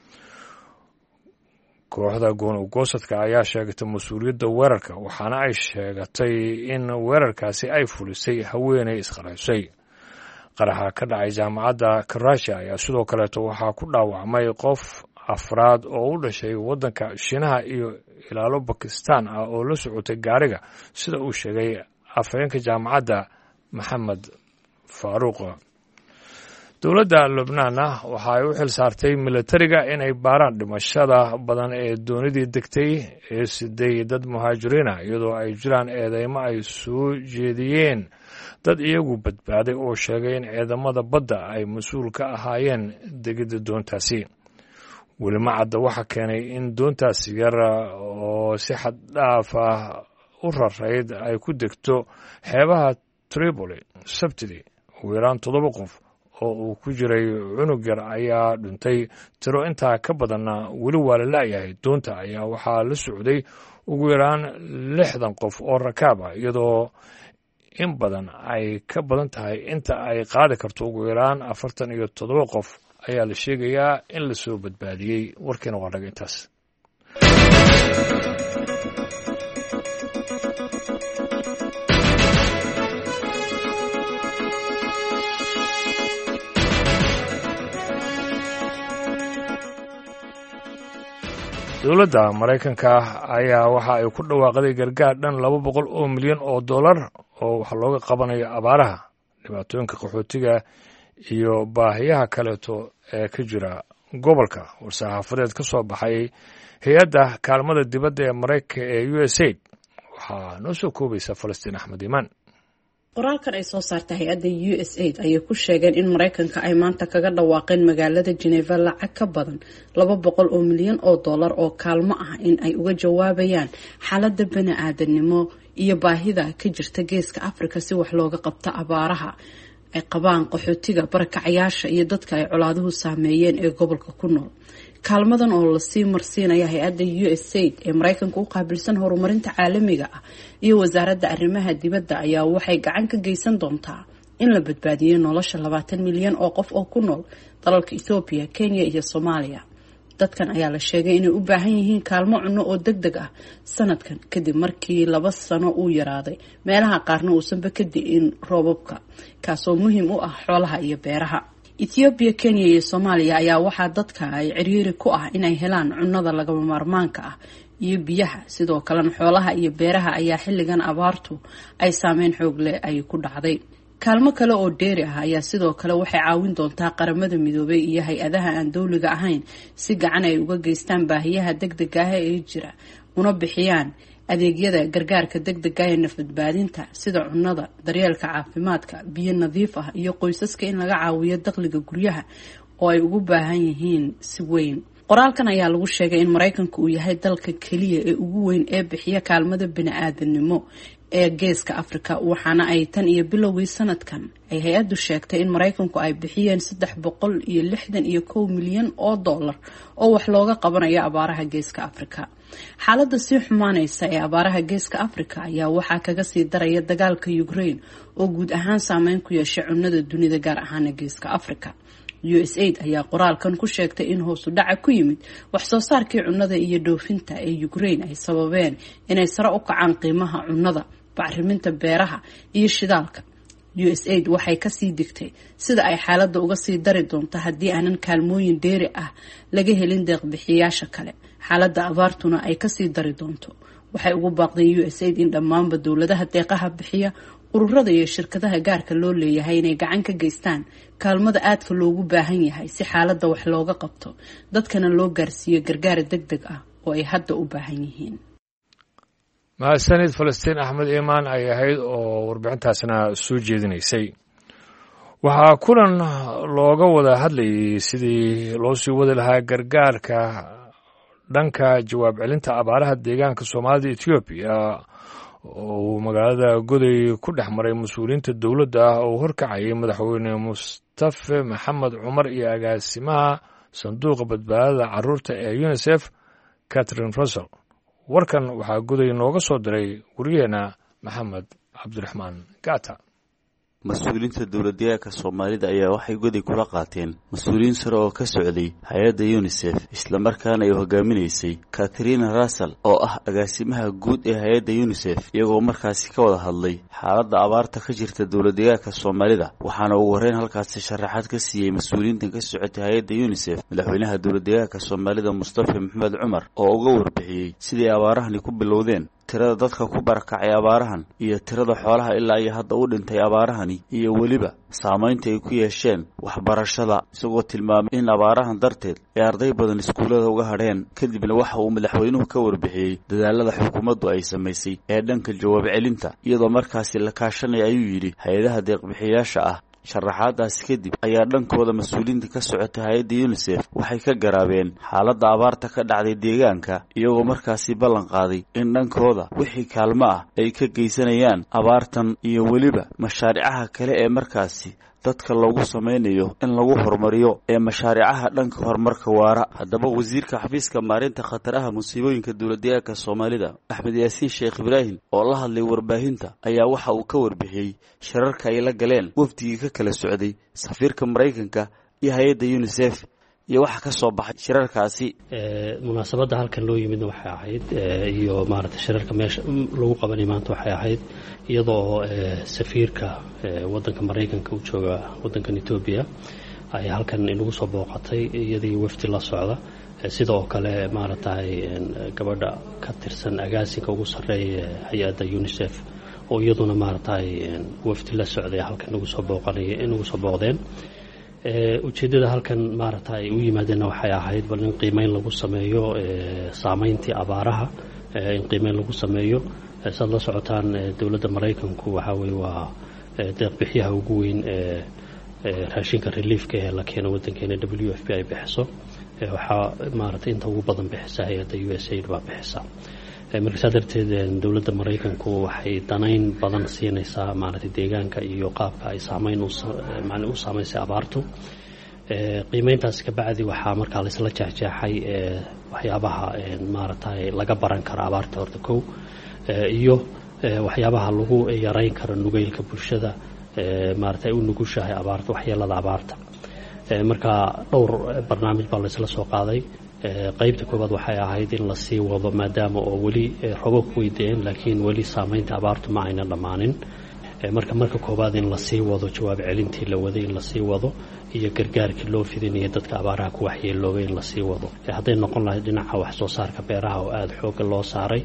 kooxda goon-ugoosadka ayaa sheegatay mas-uuliyadda weerarka waxaana ay sheegatay in weerarkaasi ay fulisay haweenay isqaraysay. qaraxa ka dhacay jaamacadda karashi ayaa sidoo kaleeto waxaa ku dhaawacmay qof afraad oo u dhashay waddanka shiinaha iyo ilaalo bakistan ah oo la socotay gaariga sida uu sheegay afhayeenka jaamacadda maxamed faaruuq. dowladda lubnaanna waxa ay u xil saartay milatariga inay baaraan dhimashada badan ee doonidii degtay ee siday dad muhaajiriina iyadoo ay jiraan eedeymo ay soo jeediyeen dad iyagu badbaaday oo sheegay in ciidamada badda ay mas-uul ka ahaayeen degidda doontaasi. weli ma cadda waxa keenay in doontaasi yar oo si xad dhaaf ah u rarayd ay ku degto xeebaha tripoli sabtidii. ugu yaraan toddoba qof oo uu ku jiray cunug yar ayaa dhintay. tiro intaa ka badanna weli waa la la'yahay. doonta ayaa waxaa la socday ugu yaraan lixdan qof oo rakaab ah iyadoo in badan ay ka badan tahay inta ay qaadi karto. ugu yaraan afartan iyo toddoba qof ayaa la sheegayaa in la soo badbaadiyey. warkiina waa dhaga intaas. dowladda maraykanka ayaa waxa ay ku dhawaaqday gargaar dhan laba boqol oo milyan oo dollar oo wax looga qabanayo abaaraha, dhibaatooyinka qaxootiga iyo baahiyaha kaleeto ee ka jira gobolka. war-saxaafadeed ka soo baxay hay-adda kaalmada dibadda ee maraykanka ee u s aid waxaa noo soo koobaysa falastiin axmed iimaan. qoraalkan ay soo saartay hay-adda u s aid ayay ku sheegeen in maraykanka ay maanta kaga dhawaaqeen magaalada Geneva lacag ka badan laba boqol oo milyan oo dollar oo kaalmo ah in ay uga jawaabayaan xaaladda bani-aadanimo iyo baahida ka jirta geeska Afrika si wax looga qabto abaaraha ay qabaan qaxootiga, barakacayaasha iyo dadka ay colaaduhu saameeyeen ee gobolka ku nool. kaalmadan oo la sii marsiinaya hay-adda u s aid ee maraykanka u qaabilsan horumarinta caalamiga ah iyo wasaaradda arrimaha dibadda ayaa waxay gacan ka geysan doontaa in la badbaadiyo nolosha labaatan milyan oo qof oo ku nool dalalka Ethiopia, Kenya iyo Soomaaliya. dadkan ayaa la sheegay inay u baahan yihiin kaalmo cunno oo degdeg ah sanadkan kadib markii laba sano uu yaraaday meelaha qaarna uusanba ka di'in roobabka kaasoo muhiim u ah xoolaha iyo beeraha. Ethiopia, Kenya iyo Soomaaliya ayaa waxaa dadka ay ciriiri ku ah inay helaan cunnada lagama maarmaanka ah iyo biyaha sidoo kalena xoolaha iyo beeraha ayaa xilligan abaartu ay saameyn xoog leh ay ku dhacday. kaalmo kale oo dheeri ah ayaa sidoo kale waxay caawin doontaa qaramada midoobay iyo hay-adaha aan dowliga ahayn si gacan ay uga geystaan baahiyaha degdega ah ee jira una bixiyaan adeegyada gargaarka degdega ee nafbadbaadinta sida cunnada, daryeelka caafimaadka, biyo nadiif ah iyo qoysaska in laga caawiyo dakhliga guryaha oo ay ugu baahan yihiin si weyn. qoraalkan ayaa lagu sheegay in Mareykanku uu yahay dalka kaliya ee ugu weyn ee bixiya kaalmada bini'aadanimo ee geeska Afrika, waxaana ay tan iyo bilowgii sanadkan ay hay-addu sheegtay in Mareykanku ay bixiyeen saddex boqol iyo lixdan iyo kow milyan oo dollar oo wax looga qabanayo abaaraha geeska Afrika. xaaladda sii xumaanaysa ee abaaraha geeska Afrika ayaa waxaa kaga sii daraya dagaalka Ukraine oo guud ahaan saameyn ku yeeshay cunnada dunida gaar ahaan geeska Afrika. U S A I D ayaa qoraalkan ku sheegtay in hoos u dhaca ku yimid wax soo saarkii cunnada iyo dhoofinta ee Ukraine ay sababeen inay sare u kacaan qiimaha cunnada, bacriminta beeraha iyo shidaalka. U S A I D waxay ka sii digtay sida ay xaaladda uga sii dari doonto haddii aanan kaalmooyin dheeri ah laga helin deeq-bixiyaasha kale. xaaladda abaartuna ay ka sii dari doonto. waxay ugu baaqday U S A I D in dhammaanba dowladaha deeqaha bixiya, ururada iyo shirkadaha gaarka loo leeyahay inay gacan ka geystaan kaalmada aadka loogu baahan yahay si xaaladda wax looga qabto, dadkana loo gaarsiiyo gargaar degdeg ah oo ay hadda u baahan yihiin. mahadsanid Falastiin Axmed Iimaan ay ahayd oo warbixintaasna soo jeedinaysay. waxaa kulan looga wada hadlayay sidii loo sii wadi lahaa gargaarka dhanka jawaab celinta abaaraha deegaanka Soomaalida Ethiopia oo magaalada Goday ku dhex maray mas'uuliyiinta dowladda ah oo horkacayay madaxweyne Mustafa Maxamed Cumar iyo agaasimaha sanduuqa badbaadada carruurta ee UNICEF Catherine Russell. warkan waxaa Goday nooga soo diray wariyeena Maxamed Cabdiraxmaan Gata. mas-uuliyiinta dowladdeegaanka Soomaalida ayaa waxay Goday kula qaateen mas-uuliyiin sare oo ka socday hay-adda UNICEF isla markaana ay hogaaminaysay Catherine Russell oo ah agaasimaha guud ee hay-adda UNICEF, iyagoo markaasi ka wada hadlay xaaladda abaarta ka jirta dowladdeegaanka Soomaalida. waxaana ugu horreyn halkaasi sharaxaad ka siiyey mas-uuliyiintan ka socotay hay-adda UNICEF madaxweynaha dowladdeegaanka Soomaalida Mustafa Maxamed Cumar oo uga warbixiyey sidii abaarahani ku bilowdeen, tirada dadka ku barakacay abaarahan iyo tirada xoolaha ilaa iyo hadda u dhintay abaarahani iyo weliba saamaynta ay ku yeesheen waxbarashada, isagoo tilmaamay in abaarahan darteed ay arday badan iskuullada uga hadheen. kadibna waxa uu madaxweynuhu ka warbixiyey dadaalada xukuumaddu ay samaysay ee dhanka jawaab celinta, iyadoo markaasi la kaashanaya ayuu yidhi hay-adaha deeq-bixiyaasha ah. sharaxaadaasi kadib ayaa dhankooda mas-uuliyiinta ka socotay hay-adda UNICEF waxay ka garaabeen xaaladda abaarta ka dhacday deegaanka, iyagoo markaasi ballan qaaday in dhankooda wixii kaalmo ah ay ka geysanayaan abaartan iyo weliba mashaariicaha kale ee markaasi dadka loogu samaynayo in lagu horumariyo ee mashaariicaha dhanka horumarka waara. haddaba wasiirka xafiiska maareynta khataraha musiibooyinka dowladdeegaanka Soomaalida Axmed Yaasiin Sheekh Ibraahim oo la hadlay warbaahinta ayaa waxa uu ka warbixiyey shirarka ay la galeen wafdigii ka kala socday safiirka Mareykanka iyo hay-adda UNICEF iyo waxa ka soo baxay shirarkaasi. munaasabadda halkan loo yimid waxay ahayd iyo maaragtay shirarka meesha lagu qabanay maanta waxay ahayd iyadoo safiirka waddanka Mareykanka u jooga waddankan Ethiopia ay halkan inagu soo booqatay iyadii wafdi la socda, sidoo kale maaragtay gabadha ka tirsan agaasinka ugu sarreeya hay-adda UNICEF oo iyaduna maaragtay wafdi la socday halkan inagu soo booqanay inagu soo booqdeen. ujeedada halkan maaragtay ay u yimaadeen waxay ahayd bal in qiimeyn lagu sameeyo saameyntii abaaraha, in qiimeyn lagu sameeyo. saad la socotaan dowladda Mareykanku waxa weeye waa deeq-bixiyaha ugu weyn ee raashinka reliefka ee la keeno waddankeena W F P ay bixiso. waxaa maaragtay inta ugu badan bixisa hay-adda U S A I D baa bixisa. markaas darteed dowladda Mareykanku waxay danayn badan siinaysaa maaragtay deegaanka iyo qaabka ay saameyn u macna u saameysay abaartu. qiimeyntaas ka bacdi waxaa markaa la isla jeexjeexay waxyaabaha maaragtay laga baran karo abaarta horta kow, iyo waxyaabaha lagu yareyn karo nugeylka bulshada maaragtay u nugushahay abaarta, waxyeelada abaarta. marka dhowr barnaamij baa la isla soo qaaday. qaybta koobaad waxay ahayd in la sii wado maadaama oo weli roobab ku weydeen laakiin weli saameynta abaartu ma ayna dhammaanin. marka marka koobaad in la sii wado jawaab celintii la waday in la sii wado iyo gargaarkii loo fidinayo dadka abaaraha ku waxyeeloobay in la sii wado hadday noqon lahayd dhinaca wax soo saarka beeraha oo aada xoogga loo saaray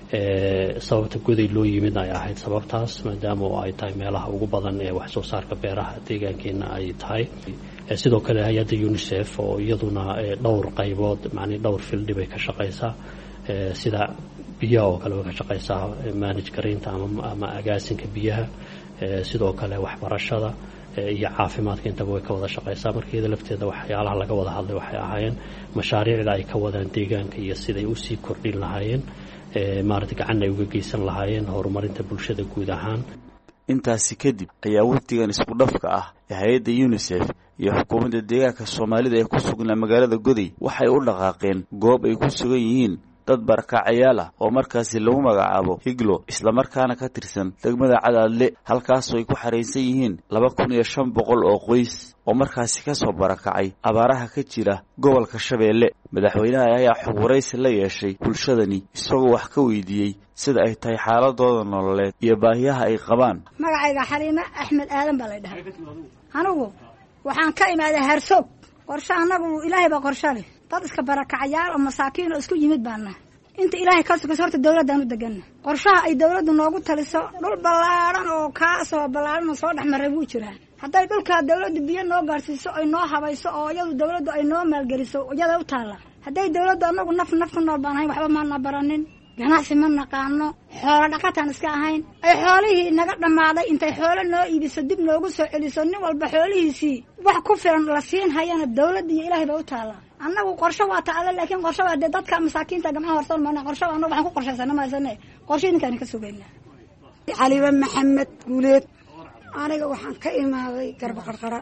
sababta goday loo yimid ay ahayd sababtaas maadaama oo ay tahay meelaha ugu badan ee wax soo saarka beeraha deegaankeena ay tahay sidoo kale hay-adda unisef oo iyaduna dhowr qaybood macnii dhowr fildhi bay ka shaqaysaa sida biyaha oo kale way ka shaqaysaa manage garaynta ama ama agaasinka biyaha sidoo kale waxbarashada iyo caafimaadka intaba way ka wada shaqaysaa marka iyada lafteeda waxyaalaha laga wada hadlay waxay ahaayeen mashaariicda ay ka wadaan deegaanka iyo siday usii kordhin lahaayeen maaragtay gacan ay uga geysan lahaayeen horumarinta bulshada guud ahaan intaasi kadib ayaa wafdigan isku dhafka ah ee hay-adda unisef iyo xukuumadda deegaanka soomaalida ee ku sugnaa magaalada goday waxay u dhaqaaqeen goob ay ku sugan yihiin dad barakacayaal ah oo markaasi lagu magacaabo higlo islamarkaana ka tirsan degmada cadaadle halkaasoo ay ku xaraysan yihiin laba kun iyo shan boqol oo qoys oo markaasi ka soo barakacay abaaraha ka jira gobolka shabeelle madaxweynaha ayaa xog waraysi la yeeshay bulshadani isagoo wax ka weydiiyey sida ay tahay xaaladooda nololeed iyo baahiyaha ay qabaan magacayga xaliime axmed aadan baa la dhahay anigu waxaan ka imaaday harsoog qorshe annagu ilaahay baa qorshe leh dad iska barakacayaal oo masaakiin oo isku yimid baana inta ilaahay ka sugayso horta dawladdaanu deganna qorshaha ay dawladdu noogu taliso dhul ballaaran oo kaasoo ballaaran oo soo dhex maray wuu jiraa hadday dhulkaa dawladdu biyo noo gaadhsiiso ay noo habayso oo iyadu dawladdu ay noo maalgeliso iyada u taalla hadday dawladdu annagu naf naf ku nool baan ahayn waxba maana baranin ganacsi ma naqaano xoolo dhaqataan iska ahayn ay xoolihii naga dhammaaday intay xoolo noo iibiso dib noogu soo celiso nin walba xoolihiisii wax ku filan la siin hayana dawladda iyo ilaahay baa u taalla annagu qorsho waa taala laakiin qorsho waa dee dadka masaakiinta gamaha horsan maana qorsho annagu waxaan ku qorshaysana mahaysane qorsho idinkaan ka sugaynaa caliba maxamed guuleed aniga waxaan ka imaaday garba qarqara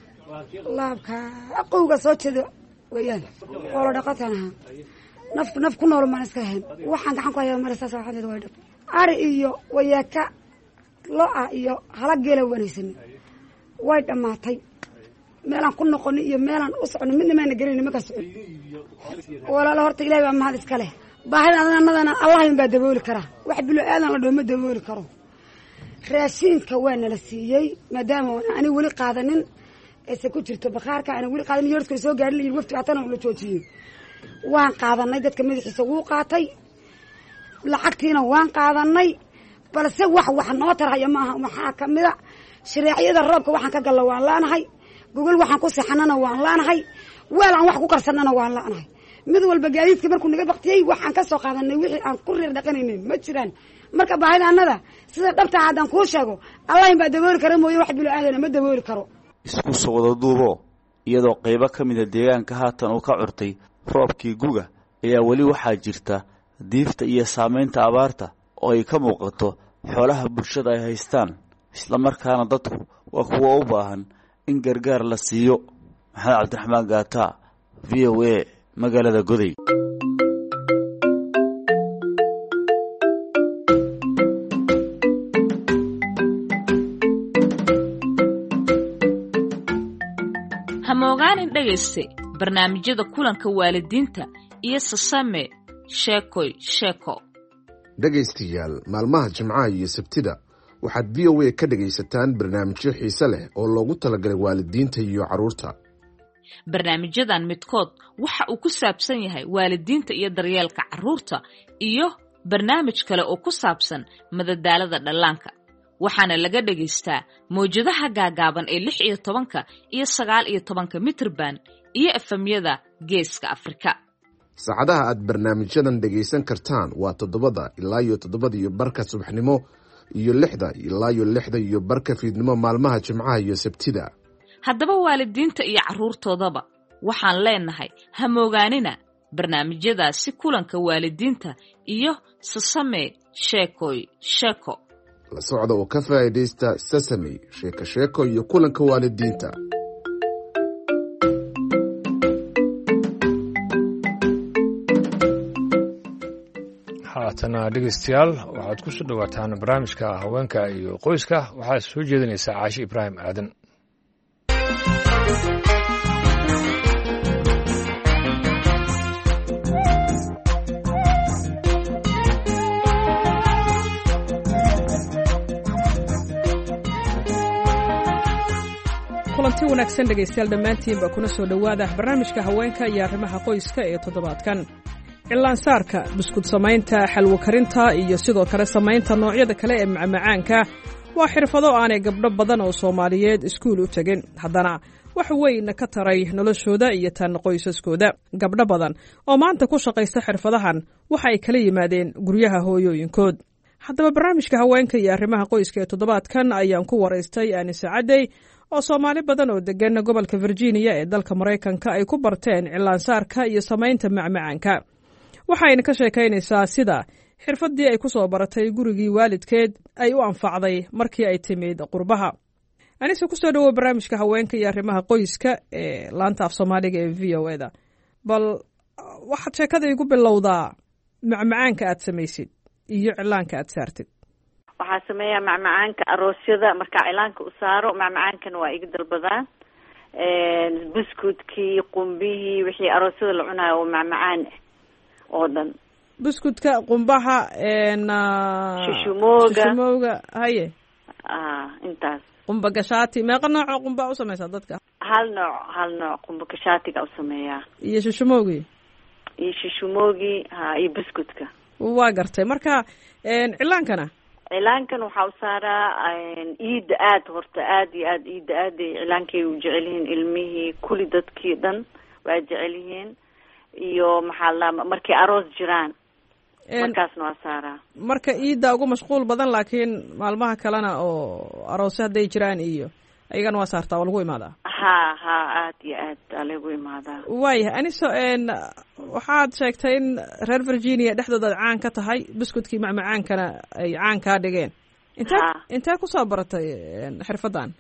laabka aqowga soo jeedo weeyaan xoolo dhaqataan ahaa naf naf ku nool maan iska ahayn waxaan gacan ku hayaa marisaas waxaanid way dhab ari iyo wayaaka lo-a iyo hala geela wanaysan way dhammaatay meelaan ku noqoni iyo meelaan u soconi midna maana gelin ma ka socon walaalo horta ilaahay baa mahad iska leh baahida anadana allahin baa dabooli karaa wax bilo aadan la dhooma dabooli karo raashinka waa nala siiyey maadaama ani weli qaadanin ayse ku jirto bakhaarka ana weli qaadanin yorska soo gaadhin la yidhi waftiga hatana la joojiyey waan qaadanay dadka madaxiisa wuu qaatay lacagtiina waan qaadanay balse wax wax noo tarhaya maaha waxaa kamida shareeciyada roobka waxaan ka galla waan laanahay gogol waxaan ku seexanana waan laanahay weel aan wax ku karsanana waan laanahay mid walba gaadiidka markuu naga baktiyey waxaan ka soo qaadanay wixii aan ku reer dhaqanaynin ma jiraan marka baahidaanada sida dhabtaa haddaan kuu sheego allahin baa dabooli kara mooye wax bilo aadana ma dabooli karo isku soo wada duubo iyadoo qaybo ka mida deegaanka haatan uu ka curtay roobkii guga ayaa weli waxaa jirta diifta iyo saamaynta abaarta oo ay ka muuqato xoolaha bulshada ay haystaan islamarkaana dadku waa kuwa u baahan in gargaar la siiyo maxamed cabdiraxmaan gaata v o a magaalada goday hamogaanin dhegayste barnaamijyada kulanka waalidiinta iyo sasame sheekoy sheeko dhegaystayaal maalmaha jimcaha iyo sabtida waxaad v o a ka dhegaysataan barnaamijyo xiise leh oo loogu talagalay waalidiinta iyo carruurta barnaamijyadan midkood waxa uu ku saabsan yahay waalidiinta iyo daryeelka carruurta iyo barnaamij kale oo ku saabsan madadaalada dhallaanka waxaana laga dhegaystaa mawjadaha gaagaaban ee lix iyo tobanka iyo sagaal iyo tobanka mitirban iyo efemyada geeska afrika saacadaha aad barnaamijyadan dhegaysan kartaan waa toddobada ilaa iyo toddobada iyo barka subaxnimo iyo lixda ilaa iyo lixda iyo barka fiidnimo maalmaha jimcaha iyo sabtida haddaba waalidiinta iyo carruurtoodaba waxaan leenahay hamoogaanina barnaamijyadaasi kulanka waalidiinta iyo sasame sheekoy sheeko la socda oo ka faa'iidaysta sasame sheeko sheeko iyo kulanka waalidiinta haatana dhegaystayaal waxaad ku soo dhowaataan barnaamijka haweenka iyo qoyska waxaa soo jeedinaysaa caashi ibraahim aadan kulanti wanaagsan dhegaystayaal dhammaantiinba kuna soo dhowaada barnaamijka haweenka iyo arrimaha qoyska ee toddobaadkan. cilaansaarka, buskud samaynta, xalwo karinta iyo sidoo kale samaynta noocyada kale ee macmacaanka waa xirfado aanay gabdho badan oo Soomaaliyeed iskuul u tagin, haddana wax weyn ka taray noloshooda iyo tan qoysaskooda. Gabdho badan oo maanta ku shaqaysta xirfadahan waxa ay kala yimaadeen guryaha hooyooyinkood. haddaba barnaamijka haweenka iyo arrimaha qoyska ee toddobaadkan ayaan ku waraystay Anise Cadey oo Soomaali badan oo degan gobolka Virginia ee dalka Mareykanka ay ku barteen cilaansaarka iyo samaynta macmacaanka. waxayna ka sheekaynaysaa sida xirfadii ay ku soo baratay gurigii waalidkeed ay u anfacday markii ay timid qurbaha. Anise ku soo dhawow barnaamijka haweenka iyo arrimaha qoyska ee laanta af Soomaaliga ee V O A da. Bal waxaad sheekada igu bilowdaa macmacaanka aad samaysid iyo cilaanka aad saartid. waxaa sameeyaa macmacaanka aroosyada markaa cilaanka u saaro macmacaankana waa iga dalbadaan buskudkii qumbihii wixii aroosyada la cunayo oo macmacaan oo dhan buskudka qumbaha shushumooga shushumooga haye ah intaas qumba gashaati meeqa nooc oo qumba u samaysaa dadka hal nooc hal nooc qumba gashaatiga u sameeyaa iyo shushumoogi iyo shushumoogi ha iyo buskudka waa gartay marka cilaankana cilaankan waxaa u saaraa iida aad horta aad iyo aad iida aad ay cilaankay u jecel yihiin ilmihii kuli dadkii dhan waa jecel yihiin iyo maxaa la markay aroos jiraan markaasna waa saaraa marka iida ugu mashquul badan laakiin maalmaha kalena oo aroos hadday jiraan iyo ayagana waa saartaa waa lagu imaadaa ha ha aad iyo aad aa lagu imaadaa waayahay Aniso waxaad sheegtay in reer Virginia dhexdooda caan ka tahay buskudkii macmacaankana ay caan kaa dhigeen intaa intaa ku soo baratay xirfadan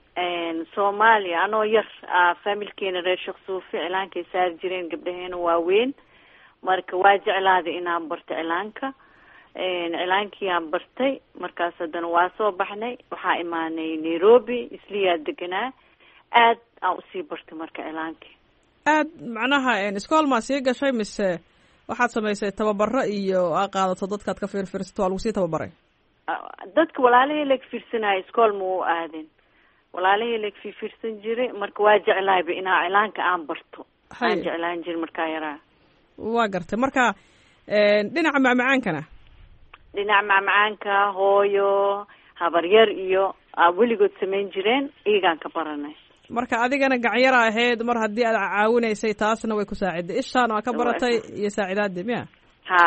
Soomaaliya anoo yar familkeena reer Sheekh Suufi cilaankay saar jireen gabdhaheena waaweyn marka waa jeclaaday inaan barto cilaanka cilaankii aan bartay markaas haddana waa soo baxnay waxaa imaanay Nairobi isliyaa deganaa aad aan usii bartay marka cilaankii aad macnaha iskool ma sii gashay mise waxaad samaysay tababaro iyo aa qaadato dadkaad ka fiirfiirsato waa lagu sii tababaray dadka walaalahey lag fiirsanaya iskool ma u aadin walaalahey lag fiirfiirsan jiray marka waa jeclaayba inaa cilaanka aan barto aan jeclaan jiray markaa yaraa waa gartay marka dhinaca macmacaankana dhinaca macmacaanka hooyo habaryar iyo weligood samayn jireen iyagaan ka baranay marka adigana gacyara ahayd mar haddii aad caawinaysay taasna way ku saaciday ishaan waa ka baratay iyo saacidaadii miya ha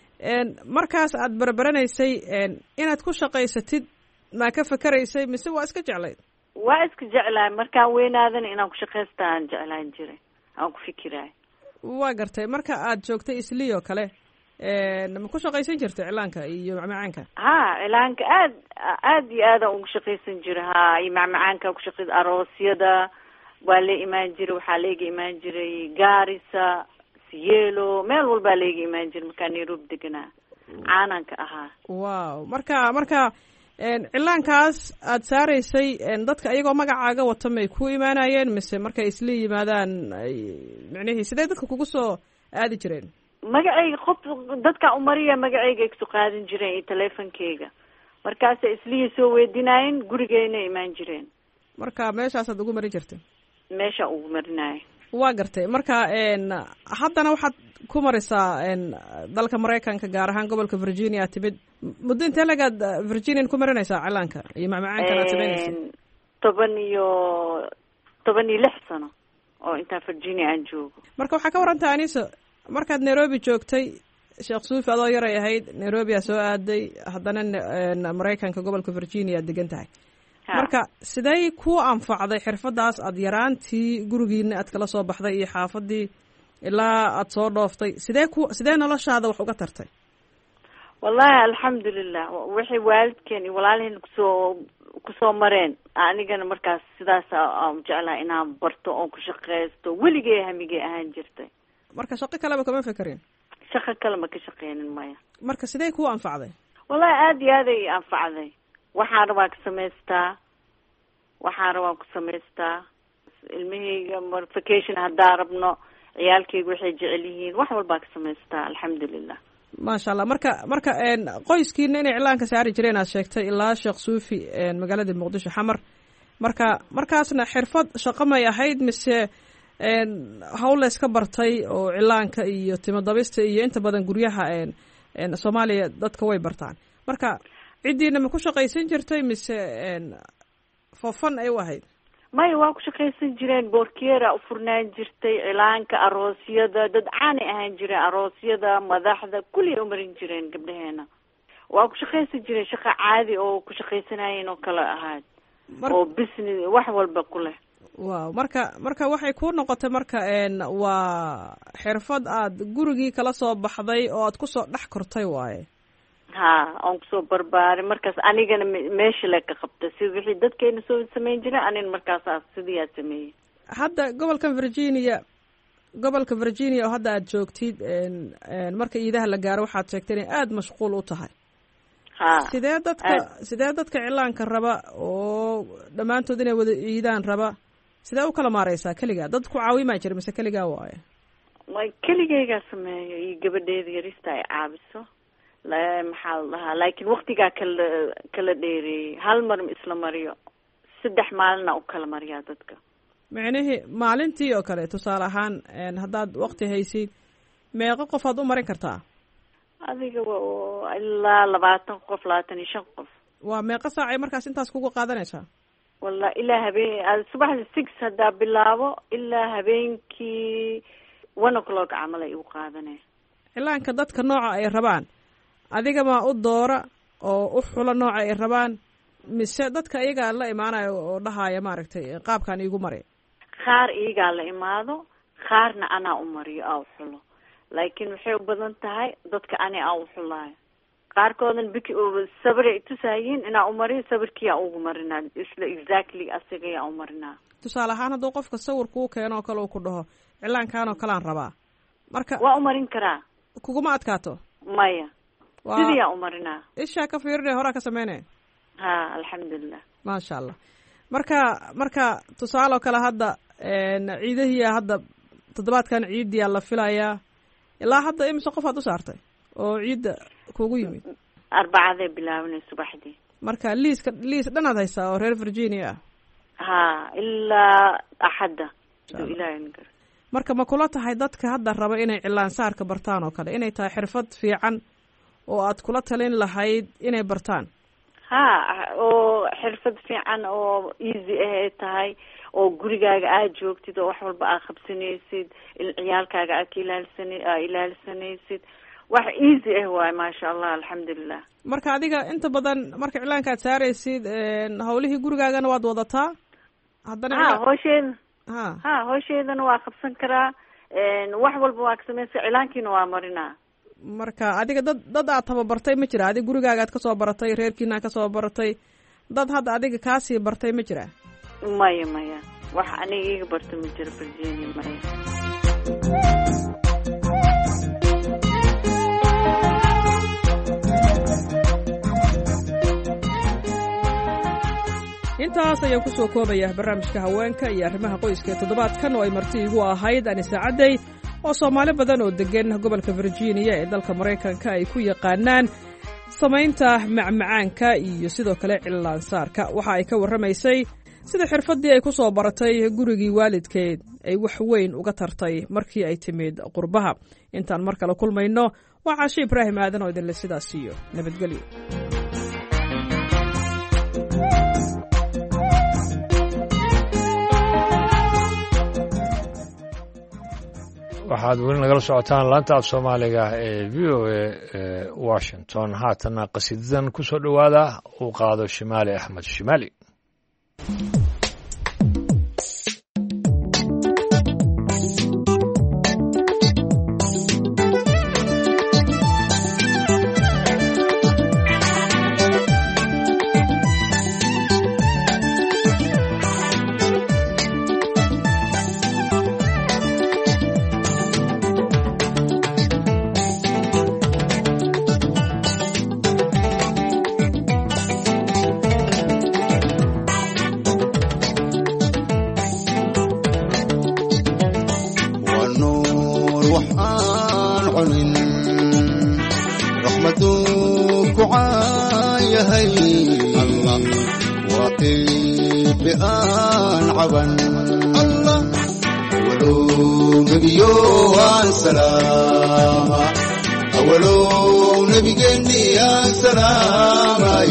markaas aad barbaranaysay inaad ku shaqaysatid maa ka fakeraysay mise waa iska jeclayd waa iska jeclaay markaan weynaadana inaan ku shaqaysta aan jeclaan jiray aan ku fikiraay waa gartay marka aad joogtay islii oo kale ma ku shaqaysan jirta cilaanka iyo macmacaanka ha cilaanka aad aad iyo aad aan ugu shaqaysan jiray ha iyo macmacaanka ku shaqeyd aroosyada waa la imaan jiray waxaa leega imaan jiray Garissa Cielo meel walba leega imaan jiray markaa Nairobi deganaa caananka ahaa wow marka marka cilaankaas aad saaraysay dadka ayagoo magacaaga wata may ku imaanayeen mise markay isla yimaadaan macnihii sidee dadka kugu soo aadi jireen magacayga qof dadka umariya magacayga isu qaadan jireen iyo teleefankeyga markaasay islihii soo weydinaayeen gurigeyna imaan jireen marka meeshaasaad ugu marin jirtay meesha ugu marinaay waa gartay marka haddana waxaad ku marisaa dalka Mareykanka gaar ahaan gobolka Virginia timid muddo intee lagaad Virginia ku marinaysaa cilaanka iyo macmacaanka aad samaynaysaa toban iyo toban iyo lix sano oo intaa Virginia aan joogo marka waxaa ka warantaa Anise markaad Nairobi joogtay Sheekh Suufi adoo yar ay ahayd Nairobi aa soo aaday haddana Mareykanka gobolka Virginia aad degan tahay marka sidee ku anfacday xirfadaas aad yaraantii gurigiina aad kala soo baxday iyo xaafadii ilaa aad soo dhooftay sidee ku sidee noloshaada wax uga tartay wallahi alxamdulilah wixii waalidkeen iyo walaalaheen kusoo kusoo mareen anigana markaas sidaas aan jeclaa inaan barto oon ku shaqeysto weligay hamigay ahaan jirtay marka shaqo kaleba kama fekerin shaqo kale ma ka shaqeynin maya marka sidee ku anfacday wallahi aad iyo aad ay anfacday waxaan rabaa ka samaystaa waxaan rabaa ku samaystaa ilmahayga mar vacation haddaan rabno ciyaalkayga waxay jecel yihiin wax walbaa ka samaystaa alxamdulilah maasha allah marka marka qoyskiina inay cilaanka saari jireen aad sheegtay ilaa Sheekh Suufi magaalada Muqdisho xamar marka markaasna xirfad shaqo may ahayd mise hawl la iska bartay oo cilaanka iyo timadabista iyo inta badan guryaha soomaaliya dadka way bartaan marka ciddiina ma ku shaqaysan jirtay mise foofan ay u ahayd maya waa ku shaqaysan jireen boorkeera u furnaan jirtay cilaanka aroosyada dad caanay ahaan jireen aroosyada madaxda kulli u marin jireen gabdhaheena waa ku shaqaysan jireen shaqo caadi oo ku shaqaysanayeen oo kale ahayd oo business wax walba ku leh wow marka marka waxay ku noqotay marka waa xirfad aad gurigii kala soo baxday oo aad kusoo dhex kortay waaye ha aan kusoo barbaaray markaas anigana meesha le ka qabta si wixii dadkeena soo samayn jireen anina markaasaa sidii aad sameeyey hadda gobolka virginia gobolka virginia oo hadda aad joogtid marka iidaha la gaaro waxaad sheegtay inay aada mashquul u tahay ha sidee dadka sidee dadka cilaanka raba oo dhammaantood inay wada iidaan raba sidee u kala maareysaa keligaa dad ku caawimaa jira mise keligaa waaye way keligaygaa sameeyo iyo gabadheeda yarista ay caabiso la maxaa la dhahaa laakiin waktigaa kala kala dheereeyey hal mar isla mariyo saddex maalina u kala mariyaa dadka micnihii maalintii oo kale tusaale ahaan haddaad wakti haysid meeqo qof aad u marin kartaa adiga ilaa labaatan qof labaatan iyo shan qof waa meeqo saacay markaas intaas kugu qaadanaysaa walla ilaa habeen subaxda six haddaa bilaabo ilaa habeenkii one o'clock camal ay u qaadanaya cilaanka dadka nooca ay rabaan adiga maa u doora oo u xulo nooca ay rabaan mise dadka iyagaa la imaanayo oo dhahaya maaragtay qaabkaan iigu mari qaar iyagaa la imaado qaarna anaa u mariyo aa u xulo laakiin waxay u badan tahay dadka ani aa u xulaayo qaarkoodan bik sabiray tusaayiin inaa u mariyo sabirkiyaa ugu marinaa isla exactly asigayaa u marinaa tusaale ahaan hadduu qofka sawir kuu keeno oo kale uu ku dhaho cilaankaan oo kalean rabaa marka waa u marin karaa kuguma adkaato maya sidiyaa u marinaa ishaa ka fiirine horaa ka sameynaya ha alxamdulilah maasha allah marka marka tusaale oo kale hadda ciidahiya hadda toddobaadkan ciidiyaa la filayaa ilaa hadda imise qof aad u saartay oo ciidda kugu yimid arbacaday bilaabinay subaxdii marka liiska liis dhanaad haysaa oo reer virginia ah ha ilaa axadda aduu ilaahay nagar marka ma kula tahay dadka hadda raba inay cilaan saarka bartaan oo kale inay tahay xirfad fiican oo aad kula talin lahayd inay bartaan ha oo xirfad fiican oo easy ah ay tahay oo gurigaaga aad joogtid oo wax walba aad qabsanaysid ciyaalkaaga aad ka ilaalsana aa ilaalsanaysid wax easy ah waay maasha allah alxamdulilah marka adiga inta badan marka cilaanka aad saaraysid hawlihii gurigaagana waad wadataa haddana ha hoosheeda ha ha hoosheedana waa qabsan karaa wax walba waa ka samaysa cilaankiina waa marinaa marka adiga dad dad aad tababartay ma jira adiga gurigaaga aad kasoo baratay reerkiina aad kasoo baratay dad hadda adiga kaasii bartay ma jira maya maya wax aniga iga barta ma jiro virginia maya intaas ayaan kusoo koobayaa barnaamijka haweenka iyo arrimaha qoyska ee toddobaadkan oo ay marti igu ahayd anise cadday oo soomaali badan oo deggan gobolka virginia ee dalka maraykanka ay ku yaqaanaan samaynta macmacaanka iyo sidoo kale cilaansaarka waxa ay ka warramaysay sida xirfaddii ay ku soo baratay gurigii waalidkeed ay wax weyn uga tartay markii ay timid qurbaha intaan mar kale kulmayno waa caashe ibraahim aadan oo idinle sidaas iyo nabadgelyo waxaad weli nagala socotaan laanta af soomaaliga ee v o a ee washington haatana qasiidadan ku soo dhowaada uu qaado shimaali axmed shimaali وإبئان عبن الله أولو نبيو عن سلامة أولو نبي جني عن سلامة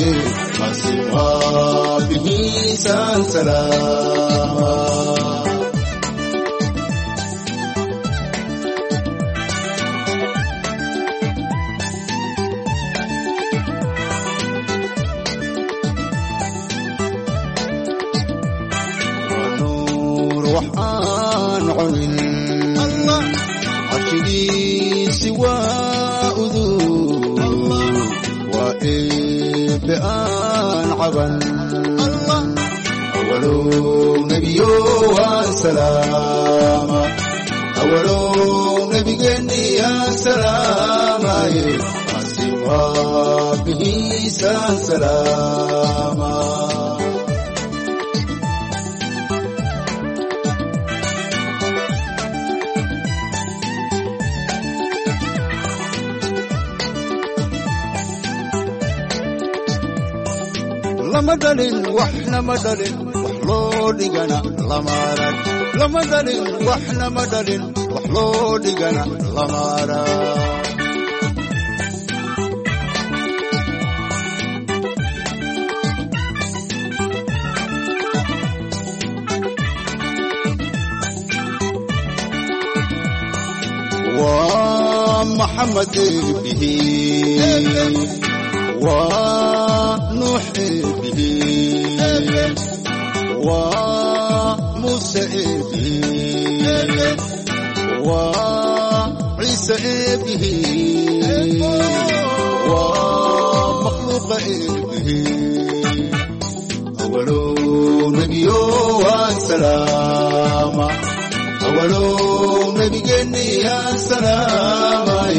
مسيح به سان سلامة وحان عين الله عشري سوى أذو الله وإبئان عبن الله أولو نبيو سلامة أولو نبي جني سلامة سوى به سلامة لما دلين واحنا مدلين وحلو ديغانا لمارك لما دلين واحنا مدلين وحلو ديغانا لمارك ومحمد به ونوح به وموسى به وعيسى به ومخلوق به أولو نبي والسلامة أولو نبي جني السلامة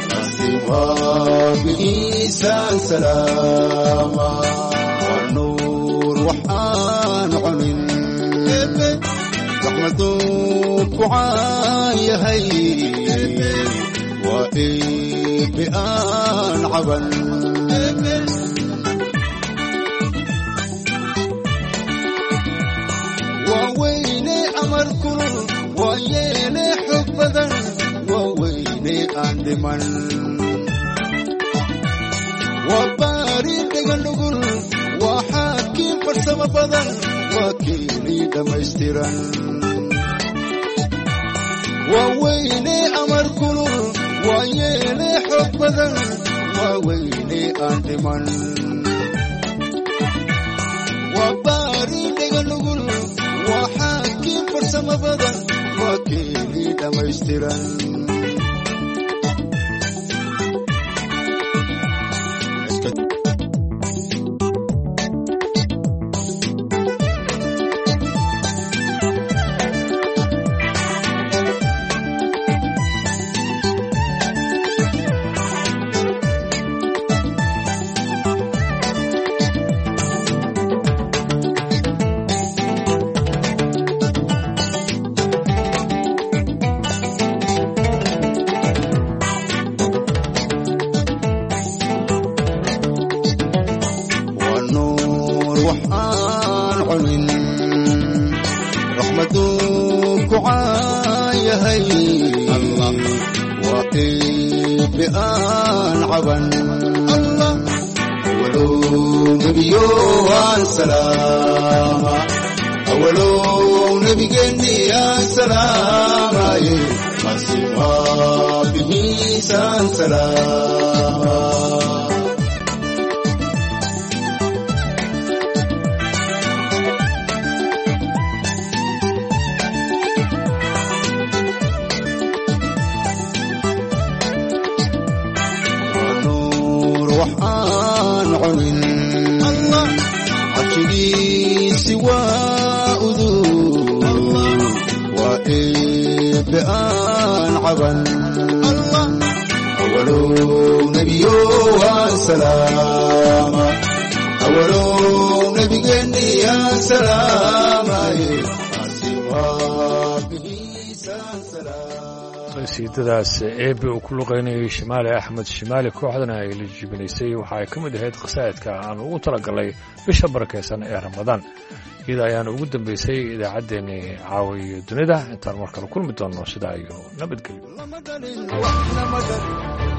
بإيسى سلامة والنور وحان عمين رحمتك وعاية هي وإبئان عبن وويني أمر كل ويني حب بدن وويني أندمن وباري دغنغل وحاكم فرسم بدن وكيلي دمشترن وويني أمر كل ويني حب بدن وويني أندمن وباري دغنغل وحاكم فرسم بدن وكيلي دمشترن بآن عبن الله أولو نبيو سلامة أولو نبي جني سلامة مسيح به سلامة وحان عمين الله عشري سوى أذو الله وإبئان عبن الله أولو نبيو سلامة أولو نبي جني سلامة سوى به سلامة qasiidadaas eebe uu ku luqaynayay shimaali axmed shimaali kooxdana ay la jibinaysay waxa ay ka mid ahayd khasaa'idka aan ugu talagalay bisha barakaysan ee ramadaan iyada ayaana ugu dambaysay idaacaddeenii caawiyo dunida intaan mar kale kulmi doonno sidaa iyo nabadgelyo